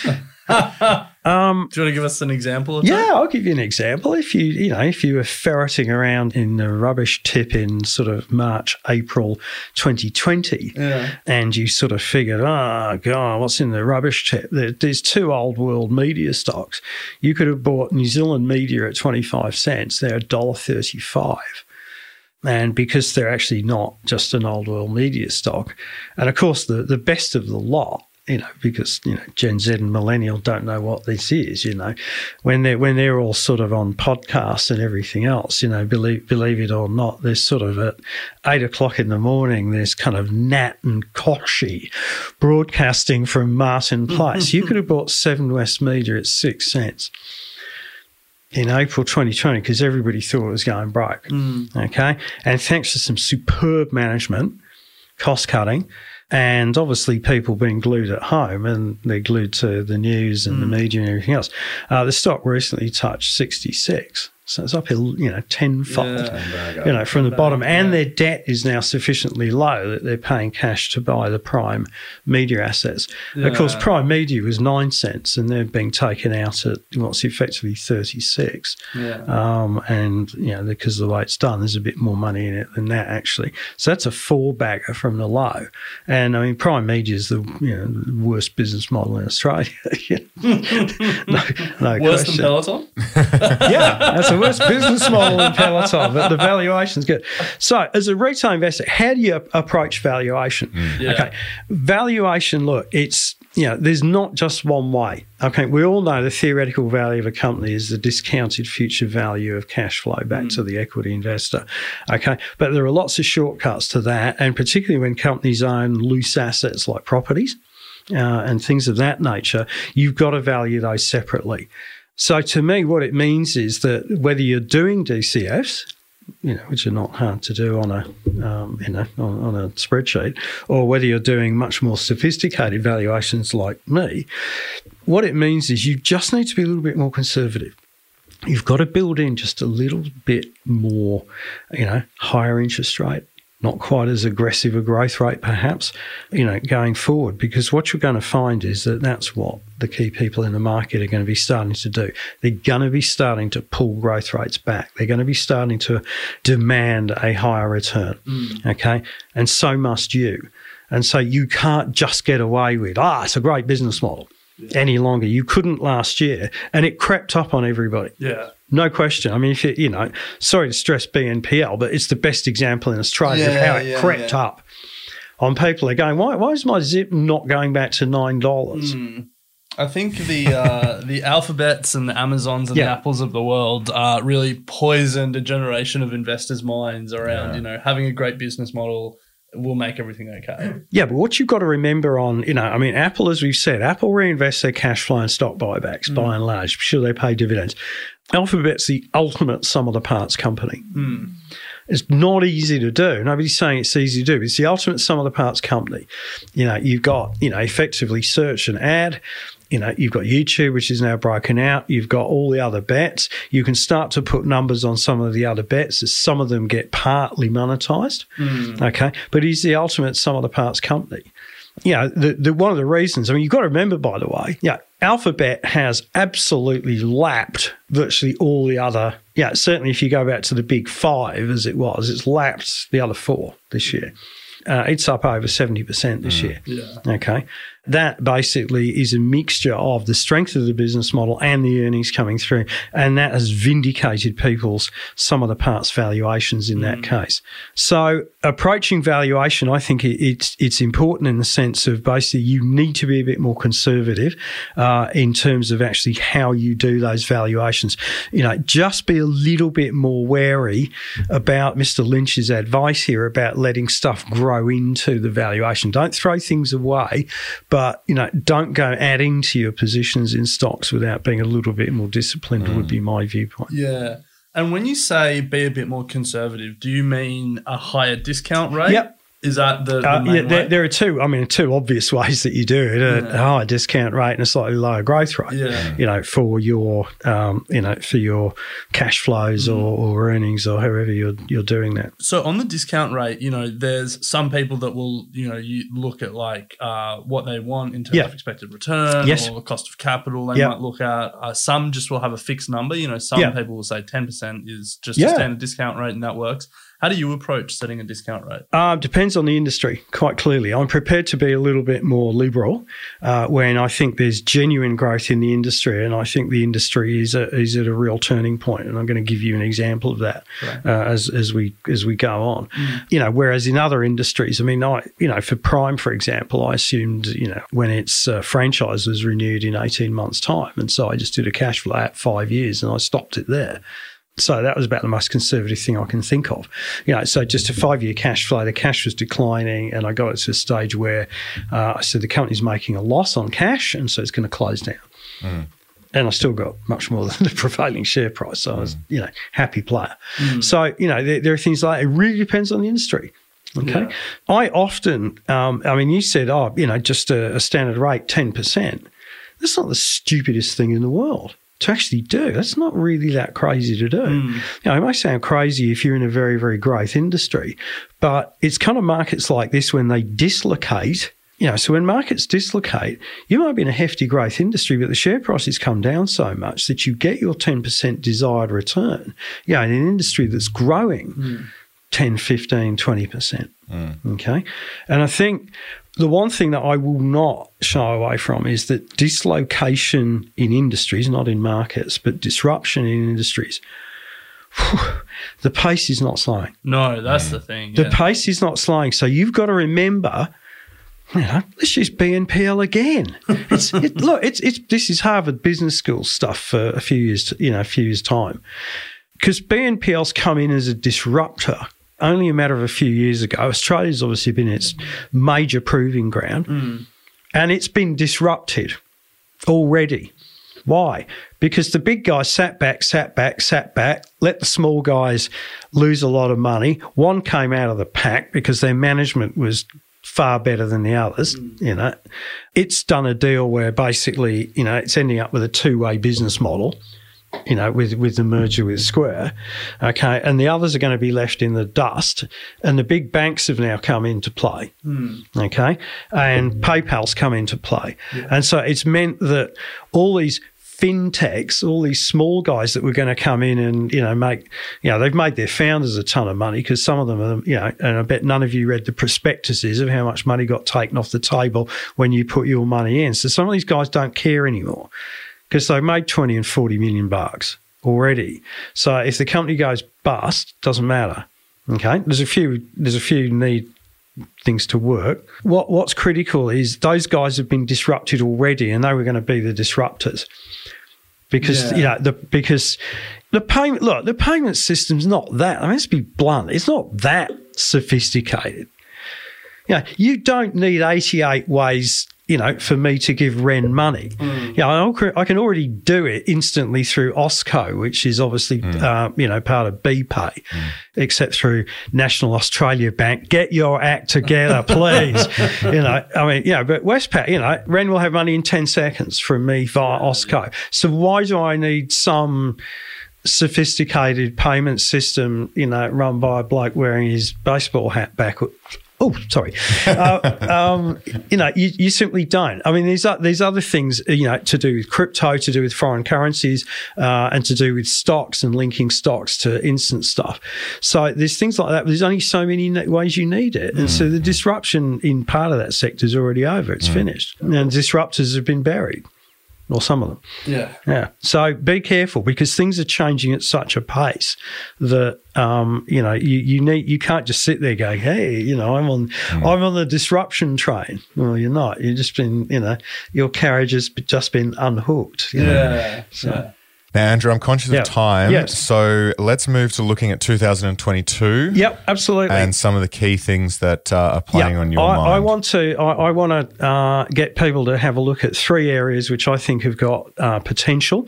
um, Do you want to give us an example of yeah, that? I'll give you an example. If you, you know, if you were ferreting around in the rubbish tip in sort of March, April twenty twenty, yeah. and you sort of figured, oh, God, what's in the rubbish tip? There, there's two old world media stocks. You could have bought New Zealand Media at twenty-five cents. They're one dollar thirty-five. And because they're actually not just an old world media stock. And, of course, the, the best of the lot, you know, because, you know, Gen Z and millennial don't know what this is, you know, when they're, when they're all sort of on podcasts and everything else, you know, believe, believe it or not, there's sort of at eight o'clock in the morning, there's kind of Nat and Koshi broadcasting from Martin Place. You could have bought Seven West Media at six cents. In April twenty twenty, because everybody thought it was going broke, mm. okay? And thanks to some superb management, cost-cutting, And obviously people being glued at home and they're glued to the news and mm. the media and everything else. Uh, the stock recently touched sixty-six. So it's up, you know, tenfold, yeah. you know, from the bottom. And yeah. their debt is now sufficiently low that they're paying cash to buy the Prime Media assets. Yeah. Of course, Prime Media was nine cents and they're being taken out at what's effectively thirty-six. Yeah. Um, and, you know, because of the way it's done, there's a bit more money in it than that, actually. So that's a four-bagger from the low. And, I mean, Prime Media is the, you know, the worst business model in Australia. no, no Worse question. than Peloton? Yeah, that's the worst business model in Peloton, but the valuation's good. So as a retail investor, how do you approach valuation? Mm. Yeah. Okay, valuation, look, it's, you know, there's not just one way. Okay, we all know the theoretical value of a company is the discounted future value of cash flow back mm. to the equity investor. Okay, but there are lots of shortcuts to that, and particularly when companies own loose assets like properties uh, and things of that nature, you've got to value those separately. So to me, what it means is that whether you're doing D C Fs, you know, which are not hard to do on a, um, you know, on, on a spreadsheet, or whether you're doing much more sophisticated valuations like me, what it means is you just need to be a little bit more conservative. You've got to build in just a little bit more, you know, higher interest rate, not quite as aggressive a growth rate perhaps, you know, going forward, because what you're going to find is that that's what the key people in the market are going to be starting to do. They're going to be starting to pull growth rates back. They're going to be starting to demand a higher return, mm. okay? And so must you. And so you can't just get away with, ah, it's a great business model yeah. any longer. You couldn't last year, and it crept up on everybody. Yeah. No question. I mean, if you, you know, sorry to stress B N P L, but it's the best example in Australia yeah, of how it yeah, crept yeah. up on people. They're going, why, why is my zip not going back to nine dollars? Mm. I think the uh, the Alphabets and the Amazons and yeah. the Apples of the world uh, really poisoned a generation of investors' minds around, yeah. you know, having a great business model will make everything okay. Yeah, but what you've got to remember on, you know, I mean, Apple, as we've said, Apple reinvests their cash flow in stock buybacks mm. by and large. Sure, they pay dividends. Alphabet's the ultimate sum of the parts company. Mm. It's not easy to do. Nobody's saying it's easy to do. It's the ultimate sum of the parts company. You know, you've got, you know, effectively search and ad. You know, you've got YouTube, which is now broken out. You've got all the other bets. You can start to put numbers on some of the other bets as some of them get partly monetized. Mm. Okay. But he's the ultimate sum of the parts company. You know, the, the, one of the reasons, I mean, you've got to remember, by the way, yeah, Alphabet has absolutely lapped virtually all the other, yeah, certainly if you go back to the big five as it was, it's lapped the other four this year. Uh, it's up over seventy percent this mm. year. Yeah. Okay. That basically is a mixture of the strength of the business model and the earnings coming through, and that has vindicated people's sum of the parts valuations in that mm. case. So approaching valuation, I think it, it's it's important in the sense of basically you need to be a bit more conservative uh, in terms of actually how you do those valuations. You know, just be a little bit more wary about Mister Lynch's advice here about letting stuff grow into the valuation. Don't throw things away. But, you know, don't go adding to your positions in stocks without being a little bit more disciplined mm. would be my viewpoint. Yeah. And when you say be a bit more conservative, do you mean a higher discount rate? Yep. Is that the, the uh, main yeah, there, way? there are two, I mean, two obvious ways that you do it, a, yeah. a higher discount rate and a slightly lower growth rate, yeah. you know, for your, um, you know, for your cash flows mm. or, or earnings or however you're, you're doing that. So on the discount rate, you know, there's some people that will, you know, you look at like uh, what they want in terms yeah. of expected return yes. or cost of capital they yeah. might look at. Uh, some just will have a fixed number. You know, some yeah. people will say ten percent is just yeah. a standard discount rate and that works. How do you approach setting a discount rate? Uh, depends on the industry, quite clearly. I'm prepared to be a little bit more liberal uh, when I think there's genuine growth in the industry, and I think the industry is a, is at a real turning point. And I'm going to give you an example of that right. uh, as as we as we go on. Mm. You know, whereas in other industries, I mean, I you know, for Prime, for example, I assumed you know when its uh, franchise was renewed in eighteen months' time, and so I just did a cash flow at five years, and I stopped it there. So that was about the most conservative thing I can think of. You know, so just a five-year cash flow, the cash was declining, and I got it to a stage where uh, I said the company's making a loss on cash, and so it's going to close down. Mm. And I still got much more than the prevailing share price, so mm. I was, you know, happy player. Mm. So, you know, there, there are things like it really depends on the industry. Okay. Yeah. I often, um, I mean, you said, oh, you know, just a, a standard rate, ten percent. That's not the stupidest thing in the world to actually do. That's not really that crazy to do. Mm. You know, it may sound crazy if you're in a very, very growth industry, but it's kind of markets like this when they dislocate. You know, so when markets dislocate, you might be in a hefty growth industry, but the share prices come down so much that you get your ten percent desired return. You know, in an industry that's growing mm. ten, fifteen, twenty percent. Mm. Okay. And I think the one thing that I will not shy away from is that dislocation in industries, not in markets, but disruption in industries, whew, the pace is not slowing. No, that's mm. the thing. Yeah. The pace is not slowing. So you've got to remember, you know, let's use B N P L again. It's it, look, it's it's this is Harvard Business School stuff for a few years, you know, a few years time, because B N P L's come in as a disruptor only a matter of a few years ago. Australia's obviously been its major proving ground, mm. and it's been disrupted already. Why? Because the big guys sat back, sat back, sat back, let the small guys lose a lot of money. One came out of the pack because their management was far better than the others, mm. you know. It's done a deal where basically, you know, it's ending up with a two-way business model, you know, with, with the merger with Square, okay, and the others are going to be left in the dust, and the big banks have now come into play, mm. okay, and PayPal's come into play. Yeah. And so it's meant that all these fintechs, all these small guys that were going to come in and, you know, make, you know, they've made their founders a ton of money because some of them are, you know, and I bet none of you read the prospectuses of how much money got taken off the table when you put your money in. So some of these guys don't care anymore because they've made twenty and forty million bucks already. So if the company goes bust, doesn't matter. Okay. There's a few, there's a few need things to work. What What's critical is those guys have been disrupted already and they were going to be the disruptors. Because, yeah. you know, the because the payment, look, the payment system's not that, I mean, let's be blunt, it's not that sophisticated. You know, you don't need eighty-eight ways, you know, for me to give Ren money. Mm. You know, I can already do it instantly through Osco, which is obviously, mm. uh, you know, part of BPay, mm. except through National Australia Bank. Get your act together, please. You know, I mean, yeah, but Westpac, you know, Ren will have money in ten seconds from me via Osco. So why do I need some sophisticated payment system, you know, run by a bloke wearing his baseball hat backwards? Oh, sorry. Uh, um, you know, you, you simply don't. I mean, there's, there's other things, you know, to do with crypto, to do with foreign currencies, uh, and to do with stocks and linking stocks to instant stuff. So there's things like that. But there's only so many ways you need it. And mm. so the disruption in part of that sector is already over. It's mm. finished. And disruptors have been buried. Or some of them. Yeah. Yeah. So be careful because things are changing at such a pace that, um, you know, you, you need, you can't just sit there going, hey, you know, I'm on, mm. I'm on the disruption train. Well, you're not. You've just been, you know, your carriage has just been unhooked. You yeah. know? So. Yeah. Now, Andrew, I'm conscious yep. of time, yes. so let's move to looking at two thousand twenty-two. Yep, absolutely. And some of the key things that uh, are playing yep. on your I, mind. I want to, I, I want to uh, get people to have a look at three areas which I think have got uh, potential.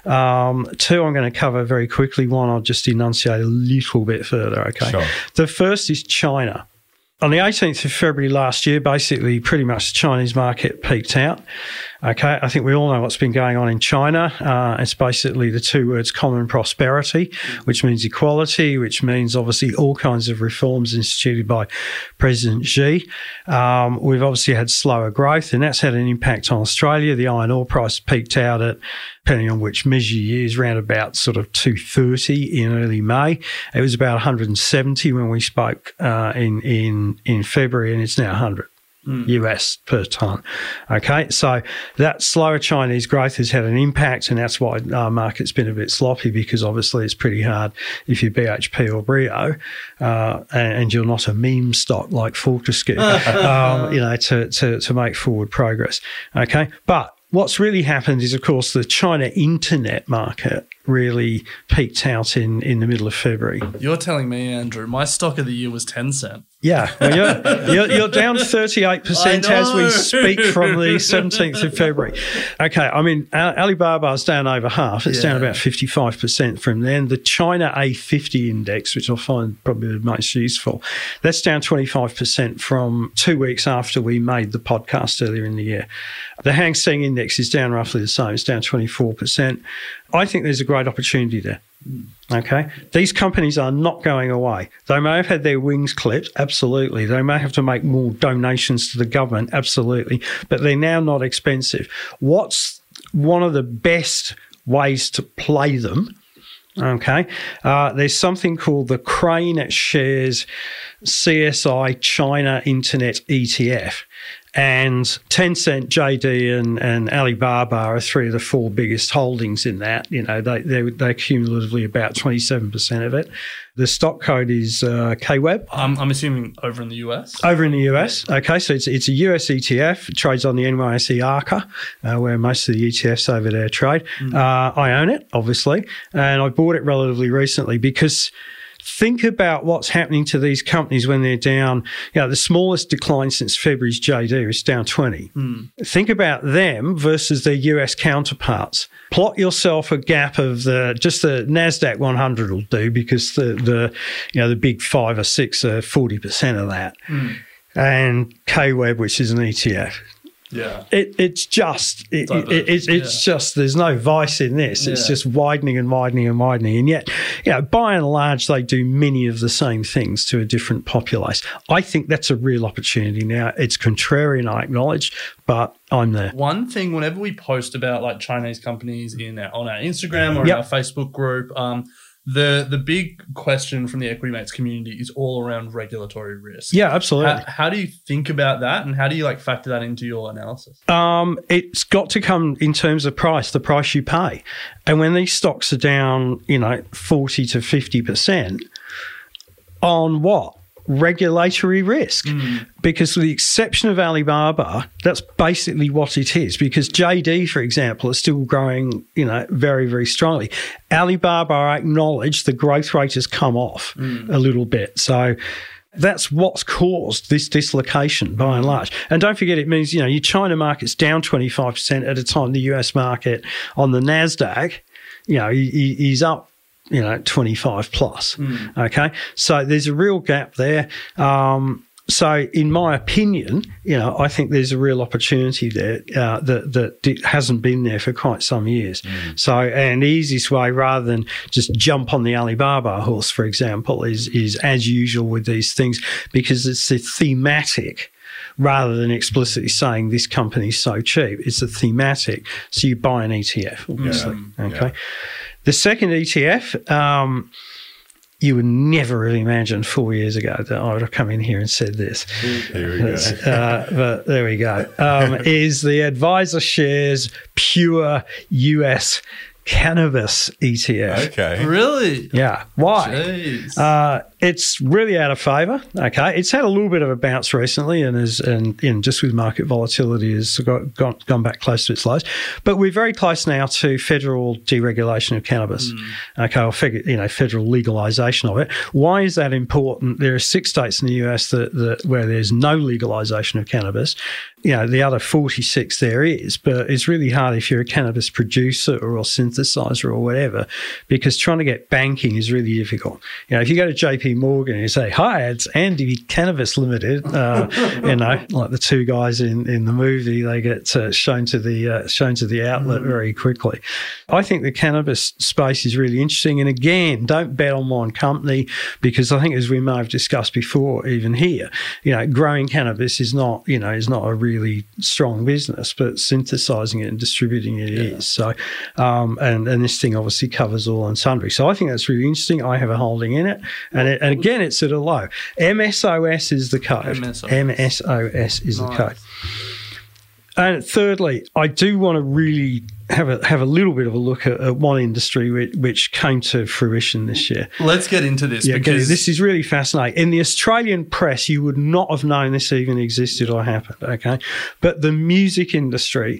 Um, two, I'm going to cover very quickly. One, I'll just enunciate a little bit further. Okay. Sure. The first is China. On the eighteenth of February last year, basically pretty much the Chinese market peaked out. Okay, I think we all know what's been going on in China. Uh, it's basically the two words common prosperity, which means equality, which means obviously all kinds of reforms instituted by President Xi. Um, we've obviously had slower growth, and that's had an impact on Australia. The iron ore price peaked out at, depending on which measure you use, around about sort of two thirty in early May. It was about one hundred seventy when we spoke uh, in, in, in February, and it's now one hundred. Mm. U S per tonne. Okay, so that slower Chinese growth has had an impact, and that's why our market's been a bit sloppy because obviously it's pretty hard if you're B H P or Brio uh, and you're not a meme stock like Fortescue, um, you know, to, to, to make forward progress. Okay, but what's really happened is, of course, the China internet market really peaked out in, in the middle of February. You're telling me, Andrew, my stock of the year was Tencent. Yeah, well, you're, you're, you're down thirty-eight percent as we speak from the seventeenth of February. Okay, I mean, Alibaba's down over half. It's yeah. down about fifty-five percent from then. The China A fifty index, which I find probably the most useful, that's down twenty-five percent from two weeks after we made the podcast earlier in the year. The Hang Seng index is down roughly the same. It's down twenty-four percent. I think there's a great opportunity there. Okay, these companies are not going away. They may have had their wings clipped, absolutely. They may have to make more donations to the government, absolutely. But they're now not expensive. What's one of the best ways to play them? Okay, uh, there's something called the Crane Shares C S I China Internet E T F. And Tencent, J D, and, and Alibaba are three of the four biggest holdings in that. You know, they they they cumulatively about twenty-seven percent of it. The stock code is uh, K W E B. I'm, I'm assuming over in the U S? Over in the U S. Okay, so it's it's a U S E T F. It trades on the N Y S E ARCA, uh, where most of the E T Fs over there trade. Mm. Uh, I own it, obviously, and I bought it relatively recently because think about what's happening to these companies when they're down. You know, the smallest decline since February's J D is down twenty. Mm. Think about them versus their U S counterparts. Plot yourself a gap of the just the NASDAQ one hundred will do because the the you know the big five or six are forty percent of that, mm. and K W E B, which is an E T F. Yeah, it, it's just it, it, it, it's yeah. just there's no vice in this. It's yeah. just widening and widening and widening, and yet, you know, by and large, they do many of the same things to a different populace. I think that's a real opportunity now. It's contrarian, I acknowledge, but I'm there. One thing, whenever we post about like Chinese companies in our, on our Instagram or yep. our Facebook group, um. The the big question from the Equity Mates community is all around regulatory risk. Yeah, absolutely. How, how do you think about that, and how do you like factor that into your analysis? Um, it's got to come in terms of price, the price you pay. And when these stocks are down, you know, forty to fifty percent on what? Regulatory risk. Mm. Because with the exception of Alibaba, that's basically what it is. Because J D, for example, is still growing, you know, very, very strongly. Alibaba, I acknowledge the growth rate has come off mm. a little bit. So that's what's caused this dislocation by and large. And don't forget, it means, you know, your China market's down twenty-five percent at a time the U S market on the NASDAQ, you know, he, he's up, you know, twenty-five plus. Mm. Okay. So there's a real gap there. Um, so in my opinion, you know, I think there's a real opportunity there uh, that, that hasn't been there for quite some years. Mm. So, and the easiest way, rather than just jump on the Alibaba horse, for example, is, is as usual with these things, because it's a thematic rather than explicitly saying this company's so cheap. It's a thematic. So you buy an E T F, obviously. Yeah. Okay. Yeah. The second E T F, um, you would never really imagine four years ago that I would have come in here and said this. Here we go. Uh, but there we go. Um, is the Advisor Shares Pure U S Cannabis E T F. Okay. Really? Yeah. Why? Jeez. Uh, it's really out of favour. Okay. It's had a little bit of a bounce recently, and is and, and just with market volatility has got, gone, gone back close to its lows. But we're very close now to federal deregulation of cannabis. Mm. Okay. Or figure, you know, federal legalisation of it. Why is that important? There are six states in the U S that, that where there's no legalisation of cannabis. You know, the other forty-six there is, but it's really hard if you're a cannabis producer or a synthesizer or whatever, because trying to get banking is really difficult. You know, if you go to J P Morgan and you say, "Hi, it's Andy Cannabis Limited," uh, you know, like the two guys in, in the movie, they get uh, shown to the uh, shown to the outlet mm. very quickly. I think the cannabis space is really interesting, and again, don't bet on one company, because I think, as we may have discussed before, even here, you know, growing cannabis is not, you know, is not a real really strong business, but synthesizing it and distributing it yeah. is. So, um, and, and this thing obviously covers all and sundry. So I think that's really interesting. I have a holding in it. And, it, and again, it's at a low. M S O S is the code. M S O S, M S O S is nice. the code. And thirdly, I do want to really have a have a little bit of a look at, at one industry which, which came to fruition this year. Let's get into this. Yeah, because this is really fascinating. In the Australian press, you would not have known this even existed or happened, okay? But the music industry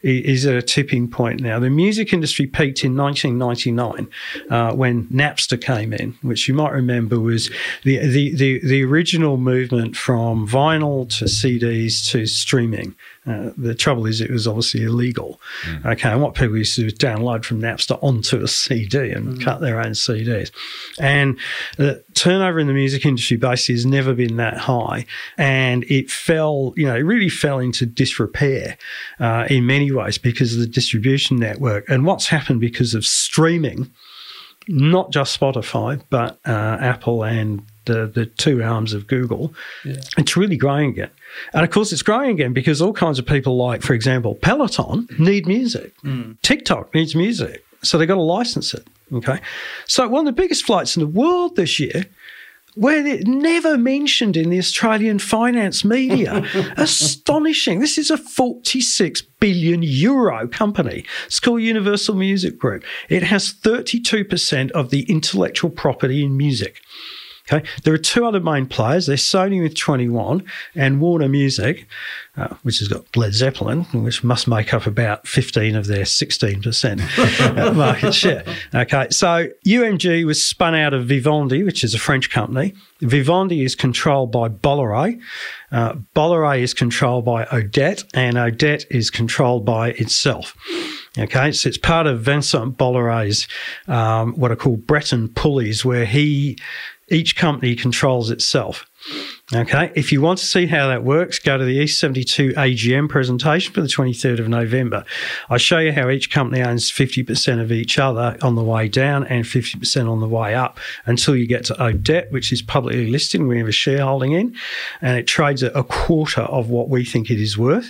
is at a tipping point now. The music industry peaked in nineteen ninety-nine uh, when Napster came in, which you might remember was the, the, the, the original movement from vinyl to C Ds to streaming. Uh, the trouble is it was obviously illegal. Mm. Okay, and what people used to do is download from Napster onto a C D and mm. cut their own C Ds. And the turnover in the music industry basically has never been that high. And it fell, you know, it really fell into disrepair uh, in many ways because of the distribution network. And what's happened because of streaming, not just Spotify, but uh, Apple and the, the two arms of Google, yeah. it's really growing again. And, of course, it's growing again because all kinds of people like, for example, Peloton need music. Mm. TikTok needs music. So they've got to license it, okay? So one of the biggest flights in the world this year, where it never mentioned in the Australian finance media. Astonishing. This is a forty-six billion euro company. It's called Universal Music Group. It has thirty-two percent of the intellectual property in music. Okay, there are two other main players. There's Sony with twenty-one and Warner Music, uh, which has got Led Zeppelin, which must make up about fifteen of their sixteen percent market share. Okay, so U M G was spun out of Vivendi, which is a French company. Vivendi is controlled by Bolloré. Uh, Bolloré is controlled by Odette, and Odette is controlled by itself. Okay, so it's part of Vincent Bolloré's um, what are called Breton pulleys, where he each company controls itself. Okay, if you want to see how that works, go to the E seventy-two A G M presentation for the twenty-third of November. I show you how each company owns fifty percent of each other on the way down and fifty percent on the way up until you get to Odette, which is publicly listed and we have a shareholding in, and it trades at a quarter of what we think it is worth.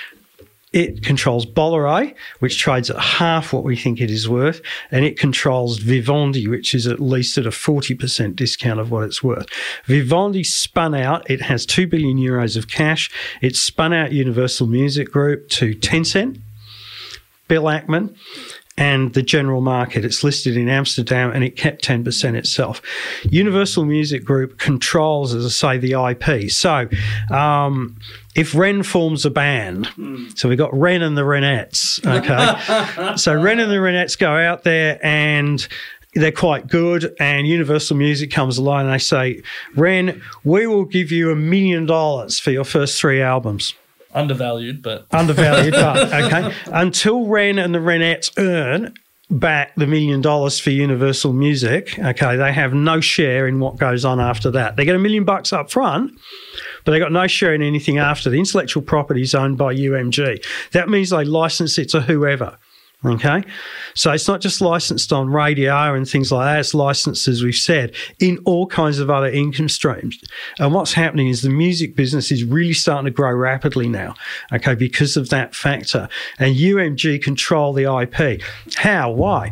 It controls Bolloré, which trades at half what we think it is worth, and it controls Vivendi, which is at least at a forty percent discount of what it's worth. Vivendi spun out. It has two billion euros of cash. It spun out Universal Music Group to Tencent, Bill Ackman, and the general market. It's listed in Amsterdam and it kept ten percent itself. Universal Music Group controls, as I say, the I P. So um, if Ren forms a band, mm. so we've got Ren and the Renettes, okay? So Ren and the Renettes go out there and they're quite good, and Universal Music comes along and they say, Ren, we will give you a million dollars for your first three albums. Undervalued, but... Undervalued, but, okay. Until Ren and the Renettes earn back the million dollars for Universal Music, okay, they have no share in what goes on after that. They get a million bucks up front, but they got no share in anything after. The intellectual property is owned by U M G. That means they license it to whoever. Okay, so it's not just licensed on radio and things like that. It's licensed, as we've said, in all kinds of other income streams. And what's happening is the music business is really starting to grow rapidly now, okay, because of that factor. And U M G control the I P. How? Why?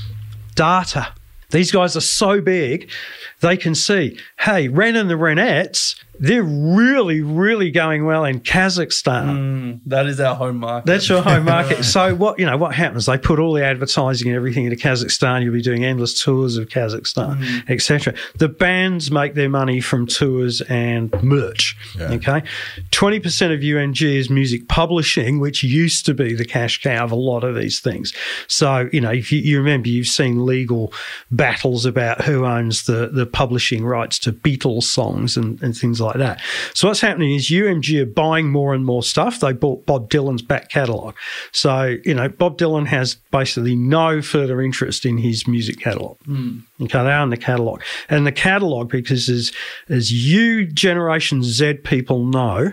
Data. These guys are so big, they can see, hey, Ren and the Renettes, they're really, really going well in Kazakhstan. Mm, that is our home market. That's your home market. So what, you know, what happens? They put all the advertising and everything into Kazakhstan. You'll be doing endless tours of Kazakhstan, mm. et cetera. The bands make their money from tours and merch. Yeah. Okay, twenty percent of U M G is music publishing, which used to be the cash cow of a lot of these things. So you know, if you, you remember, you've seen legal battles about who owns the the publishing rights to Beatles songs and, and things like that. So what's happening is U M G are buying more and more stuff. They bought Bob Dylan's back catalogue. So, you know, Bob Dylan has basically no further interest in his music catalogue. Mm. Okay, they own the catalogue. And the catalogue, because as, as you Generation Z people know,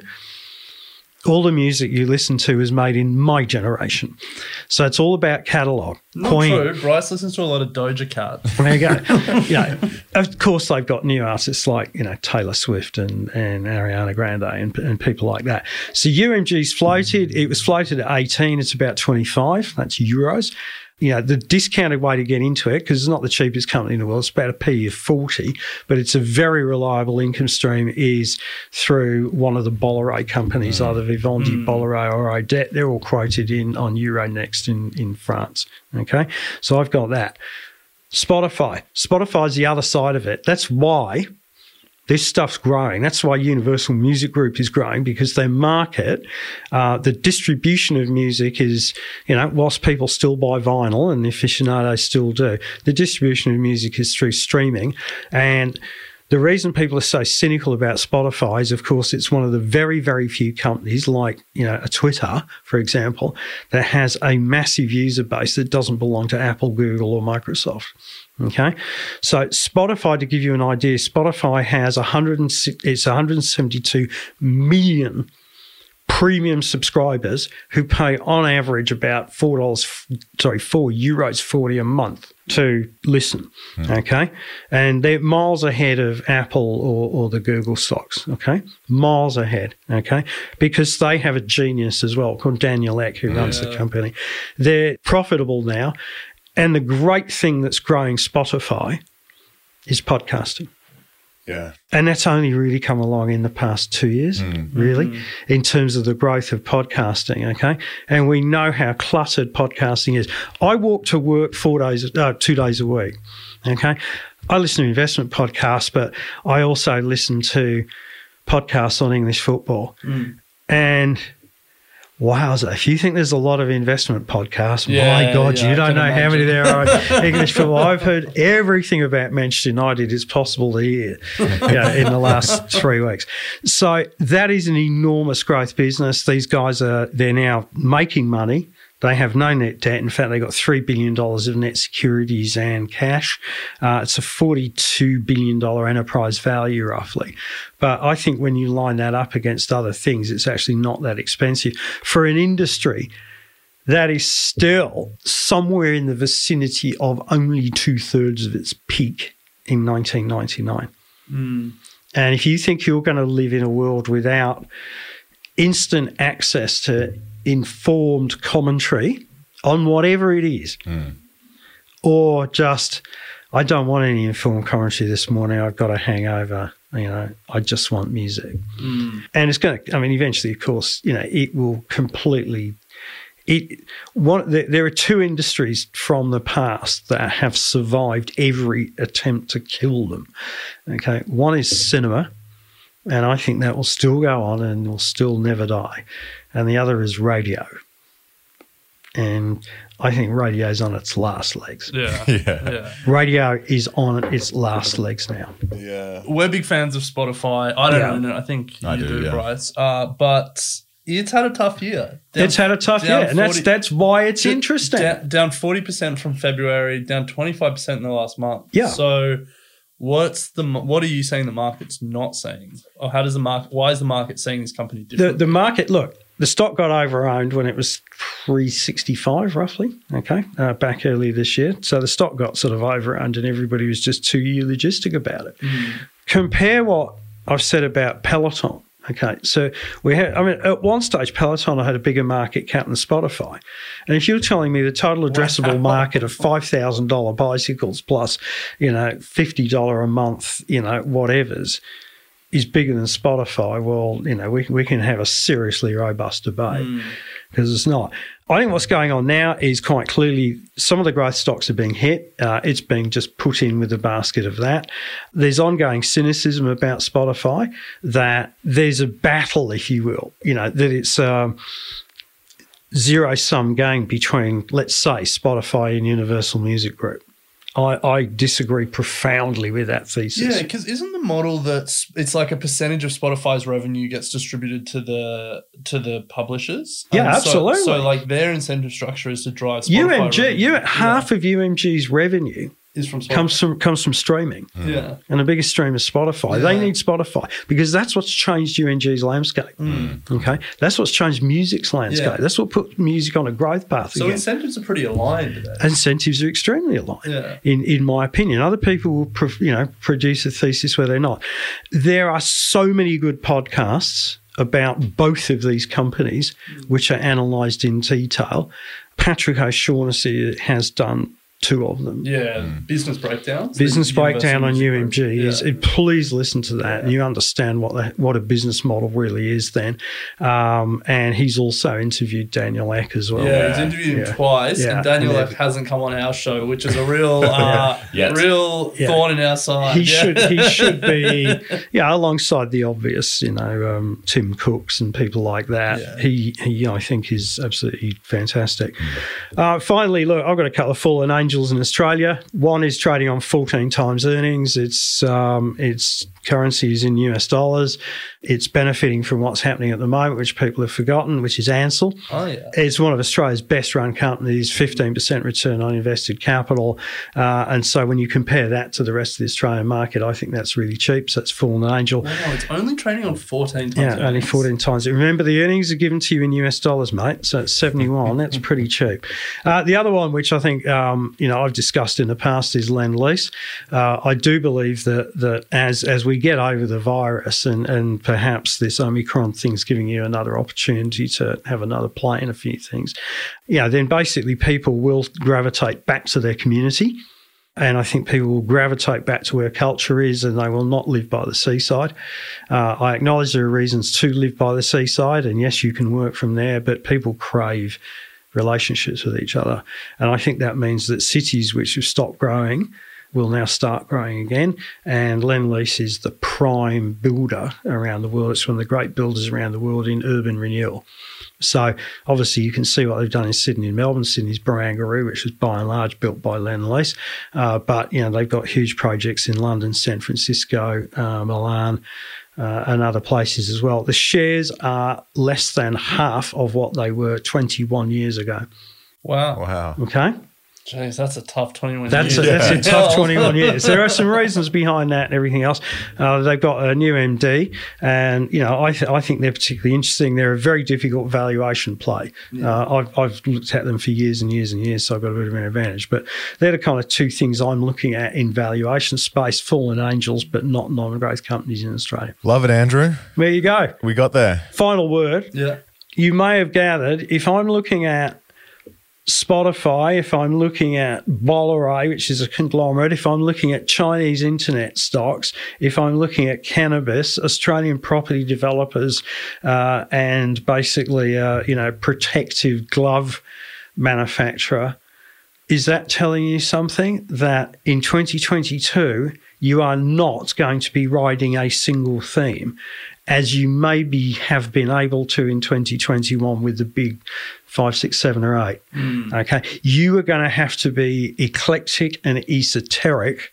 all the music you listen to is made in my generation. So it's all about catalogue. Not Queen. True. Bryce listens to a lot of Doja Cat. There you go. Yeah, of course, they've got new artists like, you know, Taylor Swift and, and Ariana Grande and, and people like that. So U M G's floated. It was floated at eighteen. It's about twenty-five. That's euros. You know, the discounted way to get into it, because it's not the cheapest company in the world, it's about a P of forty, but it's a very reliable income stream, is through one of the Bolloré companies, mm. either Vivendi, mm. Bolloré or Odette. They're all quoted in on Euronext in, in France. Okay, so I've got that. Spotify. Spotify's the other side of it. That's why This stuff's growing. That's why Universal Music Group is growing, because their market, uh, the distribution of music is, you know, whilst people still buy vinyl and the aficionados still do, the distribution of music is through streaming. And the reason people are so cynical about Spotify is, of course, it's one of the very, very few companies like, you know, a Twitter, for example, that has a massive user base that doesn't belong to Apple, Google, or Microsoft. Okay, so Spotify, to give you an idea, Spotify has one hundred it's one hundred seventy-two million premium subscribers who pay on average about four dollars, sorry, four euros forty a month to listen. Mm. Okay, and they're miles ahead of Apple or, or the Google stocks. Okay, miles ahead. Okay, because they have a genius as well called Daniel Ek, who runs yeah. the company. They're profitable now, and the great thing that's growing Spotify is podcasting. Yeah. And that's only really come along in the past two years, mm. really, mm. in terms of the growth of podcasting, okay? And we know how cluttered podcasting is. I walk to work four days, uh, two days a week, okay? I listen to investment podcasts, but I also listen to podcasts on English football. Mm. And wowza, if you think there's a lot of investment podcasts, yeah, my God, yeah, you don't know imagine. how many there are in English football. I've heard everything about Manchester United it's possible to hear you know, in the last three weeks. So that is an enormous growth business. These guys are, they're now making money. They have no net debt. In fact, they got three billion dollars of net securities and cash. Uh, it's a forty-two billion dollars enterprise value, roughly. But I think when you line that up against other things, it's actually not that expensive. For an industry that is still somewhere in the vicinity of only two-thirds of its peak in nineteen ninety-nine. Mm. And if you think you're going to live in a world without instant access to informed commentary on whatever it is, mm. or just, I don't want any informed commentary this morning, I've got a hangover, you know, I just want music. Mm. And it's going to, I mean, eventually, of course, you know, it will completely, it. One, there, there are two industries from the past that have survived every attempt to kill them. Okay, one is cinema, and I think that will still go on and will still never die. And the other is radio. And I think radio is on its last legs. Yeah. yeah. yeah. Radio is on its last legs now. Yeah. We're big fans of Spotify. I don't yeah. know. I think I you do, do, yeah. Bryce. Uh, but it's had a tough year. Down, it's had a tough year. And forty, that's that's why it's d- interesting. Down, down forty percent from February, down twenty-five percent in the last month. Yeah. So what's the what are you saying the market's not saying? Or how does the market, why is the market seeing this company differently? The, the market, look, the stock got over-owned when it was three sixty-five roughly, okay, uh, back earlier this year. So the stock got sort of over-owned and everybody was just too eulogistic about it. Mm. Compare what I've said about Peloton, okay. So we had, I mean, at one stage, Peloton had a bigger market cap than Spotify. And if you're telling me the total addressable wow. market of five thousand dollars bicycles plus, you know, fifty dollars a month, you know, whatevers, is bigger than Spotify, well, you know, we, we can have a seriously robust debate because mm. it's not. I think what's going on now is quite clearly some of the growth stocks are being hit. Uh, it's being just put in with a basket of that. There's ongoing cynicism about Spotify that there's a battle, if you will, you know, that it's a zero-sum game between, let's say, Spotify and Universal Music Group. I, I disagree profoundly with that thesis. Yeah, because isn't the model that it's like a percentage of Spotify's revenue gets distributed to the to the publishers? Yeah, um, absolutely. So, so, like, their incentive structure is to drive Spotify U M G, revenue. you, half yeah. of U M G's revenue is from Spotify. comes from comes from streaming. Mm. Yeah, and the biggest stream is Spotify. Yeah. They need Spotify because that's what's changed U M G's landscape. Mm. Okay, that's what's changed music's landscape. Yeah. That's what put music on a growth path. So again. incentives are pretty aligned to that. Incentives are extremely aligned. Yeah. in in my opinion. Other people will, pro- you know, produce a thesis where they're not. There are so many good podcasts about both of these companies, which are analysed in detail. Patrick O'Shaughnessy has done two of them. Yeah, business breakdowns. Business The breakdown on Universal U M G Music is. Group. Yeah. Please listen to that, and you understand what the, what a business model really is. Then, um, and he's also interviewed Daniel Ek as well. Yeah, he's interviewed him Yeah. twice, Yeah. and Daniel Yeah. Ek hasn't come on our show, which is a real, uh, Yet. real Yeah. thorn in our side. He Yeah. should he should be yeah alongside the obvious, you know, um, Tim Cooks and people like that. Yeah. He he I think is absolutely fantastic. Uh, finally, look, I've got a couple of fallen angels in Australia. One is trading on fourteen times earnings. It's um, its currency is in U S dollars. It's benefiting from what's happening at the moment, which people have forgotten, which is Ansell. Oh, yeah. It's one of Australia's best run companies, fifteen percent return on invested capital. Uh, and so when you compare that to the rest of the Australian market, I think that's really cheap. So it's fallen angel. Wow, it's only trading on fourteen times. Yeah, only earnings. fourteen times. Remember, the earnings are given to you in U S dollars, mate. So it's seventy-one. That's pretty cheap. Uh, the other one, which I think um, you know I've discussed in the past, is Lendlease. Uh, I do believe that that as as we get over the virus and and perhaps this Omicron thing's giving you another opportunity to have another play in a few things, yeah, then basically people will gravitate back to their community. And I think people will gravitate back to where culture is, and they will not live by the seaside. Uh, I acknowledge there are reasons to live by the seaside, and yes, you can work from there, but people crave relationships with each other. And I think that means that cities which have stopped growing will now start growing again. And Lendlease is the prime builder around the world. It's one of the great builders around the world in urban renewal. So obviously you can see what they've done in Sydney and Melbourne. Sydney's Barangaroo, which was by and large built by Lendlease. Uh, but, you know, they've got huge projects in London, San Francisco, uh, Milan, uh, and other places as well. The shares are less than half of what they were twenty-one years ago. Wow. Wow. Okay? Jeez, that's a tough twenty-one That's years. a, that's a Yeah. tough twenty-one years. There are some reasons behind that and everything else. Uh, they've got a new M D, and you know I th- I think they're particularly interesting. They're a very difficult valuation play. Uh, I've I've looked at them for years and years and years, so I've got a bit of an advantage. But they're the kind of two things I'm looking at in valuation space: fallen angels, but not non-growth companies in Australia. Love it, Andrew. There you go. We got there. Final word. Yeah. You may have gathered if I'm looking at Spotify, if I'm looking at Bolloré, which is a conglomerate, if I'm looking at Chinese internet stocks, if I'm looking at cannabis, Australian property developers, uh, and basically, uh, you know, protective glove manufacturer, is that telling you something that in twenty twenty-two you are not going to be riding a single theme, as you maybe have been able to in twenty twenty-one with the big five, six, seven, or eight. Mm. Okay, you are going to have to be eclectic and esoteric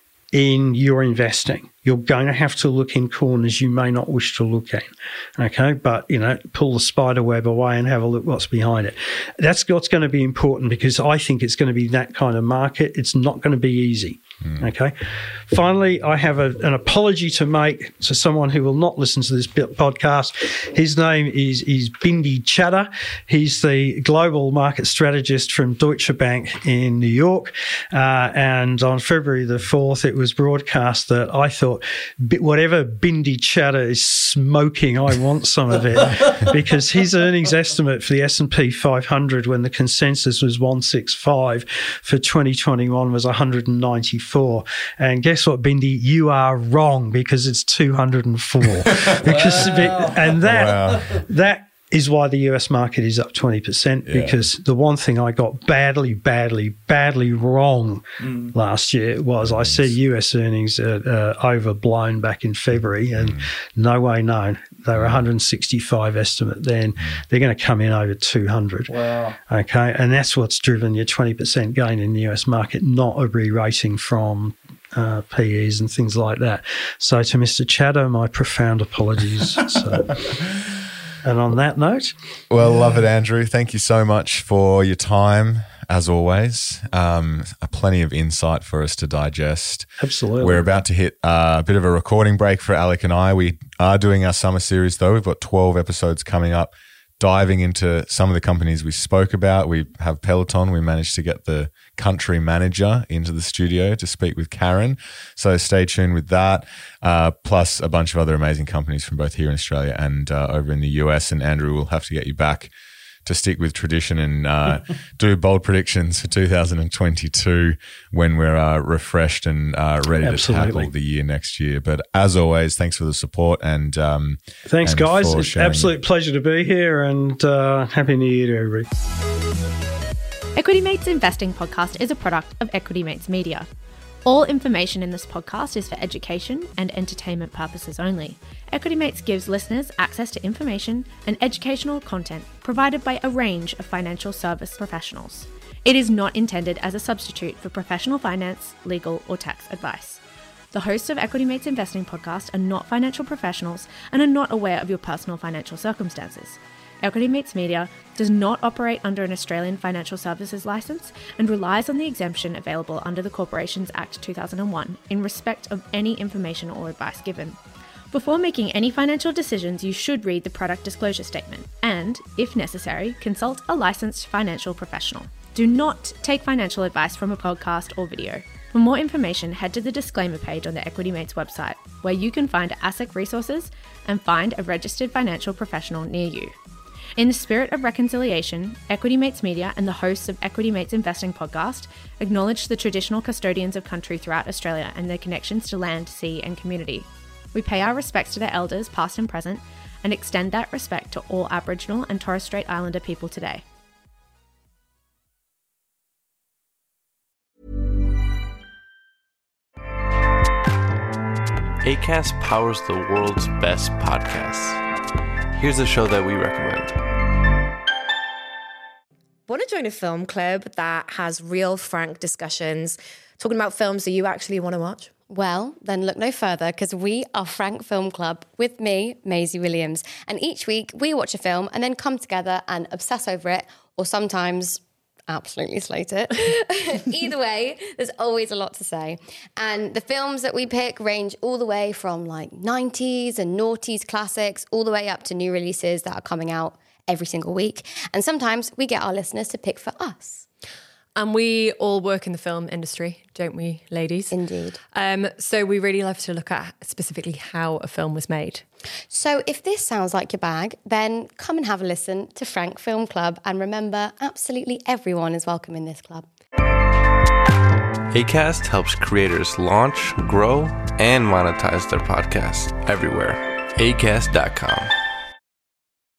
in your investing. You're going to have to look in corners you may not wish to look at. Okay, but you know, pull the spider web away and have a look what's behind it. That's what's going to be important, because I think it's going to be that kind of market. It's not going to be easy. Mm. Okay. Finally, I have a, an apology to make to someone who will not listen to this podcast. His name is, is Bindi Chadha. He's the global market strategist from Deutsche Bank in New York. Uh, and on February the fourth, it was broadcast that I thought, whatever Bindi Chadha is smoking, I want some of it, because his earnings estimate for the S and P five hundred when the consensus was one sixty-five for twenty twenty-one was one hundred ninety-four. And guess what, Bindi? You are wrong, because it's two hundred four. Because wow. and that Wow. that is why the U S market is up twenty percent, Yeah. because the one thing I got badly, badly, badly wrong mm. last year was I said U S earnings are uh, overblown back in February, and mm. no way known. They were one hundred sixty-five estimate then. They're going to come in over two hundred. Wow. Okay, and that's what's driven your twenty percent gain in the U S market, not a re-rating from uh, P Es and things like that. So to Mister Chadha, my profound apologies. so. And on that note, well, love it, Andrew. Thank you so much for your time, as always. Um, plenty of insight for us to digest. Absolutely. We're about to hit uh, a bit of a recording break for Alec and I. We are doing our summer series, though. We've got twelve episodes coming up, diving into some of the companies we spoke about. We have Peloton. We managed to get the country manager into the studio to speak with Karen. So stay tuned with that. Uh, plus a bunch of other amazing companies from both here in Australia and uh, over in the U S. And Andrew, will have to get you back to stick with tradition and uh, do bold predictions for two thousand twenty-two when we're uh, refreshed and uh, ready Absolutely. to tackle the year next year. But as always, thanks for the support and um, thanks, and guys. for It's sharing. absolute pleasure to be here, and uh, happy New Year to everybody. Equity Mates Investing Podcast is a product of Equity Mates Media. All information in this podcast is for education and entertainment purposes only. Equity Mates gives listeners access to information and educational content provided by a range of financial service professionals. It is not intended as a substitute for professional finance, legal, or tax advice. The hosts of Equity Mates Investing Podcast are not financial professionals and are not aware of your personal financial circumstances. Equity Mates Media does not operate under an Australian Financial Services licence and relies on the exemption available under the Corporations Act two thousand one in respect of any information or advice given. Before making any financial decisions, you should read the product disclosure statement and, if necessary, consult a licensed financial professional. Do not take financial advice from a podcast or video. For more information, head to the disclaimer page on the Equity Mates website, where you can find ASIC resources and find a registered financial professional near you. In the spirit of reconciliation, Equity Mates Media and the hosts of Equity Mates Investing Podcast acknowledge the traditional custodians of country throughout Australia and their connections to land, sea and community. We pay our respects to their elders, past and present, and extend that respect to all Aboriginal and Torres Strait Islander people today. Acast powers the world's best podcasts. Here's a show that we recommend. Want to join a film club that has real, frank discussions, talking about films that you actually want to watch? Well, then look no further, because we are Frank Film Club with me, Maisie Williams. And each week we watch a film and then come together and obsess over it, or sometimes absolutely slate it. Either way, there's always a lot to say. And the films that we pick range all the way from like nineties and noughties classics all the way up to new releases that are coming out every single week. And sometimes we get our listeners to pick for us. And we all work in the film industry, don't we, ladies? Indeed. Um, so we really love to look at specifically how a film was made. So if this sounds like your bag, then come and have a listen to Frank Film Club. And remember, absolutely everyone is welcome in this club. Acast helps creators launch, grow, and monetize their podcasts everywhere. acast dot com.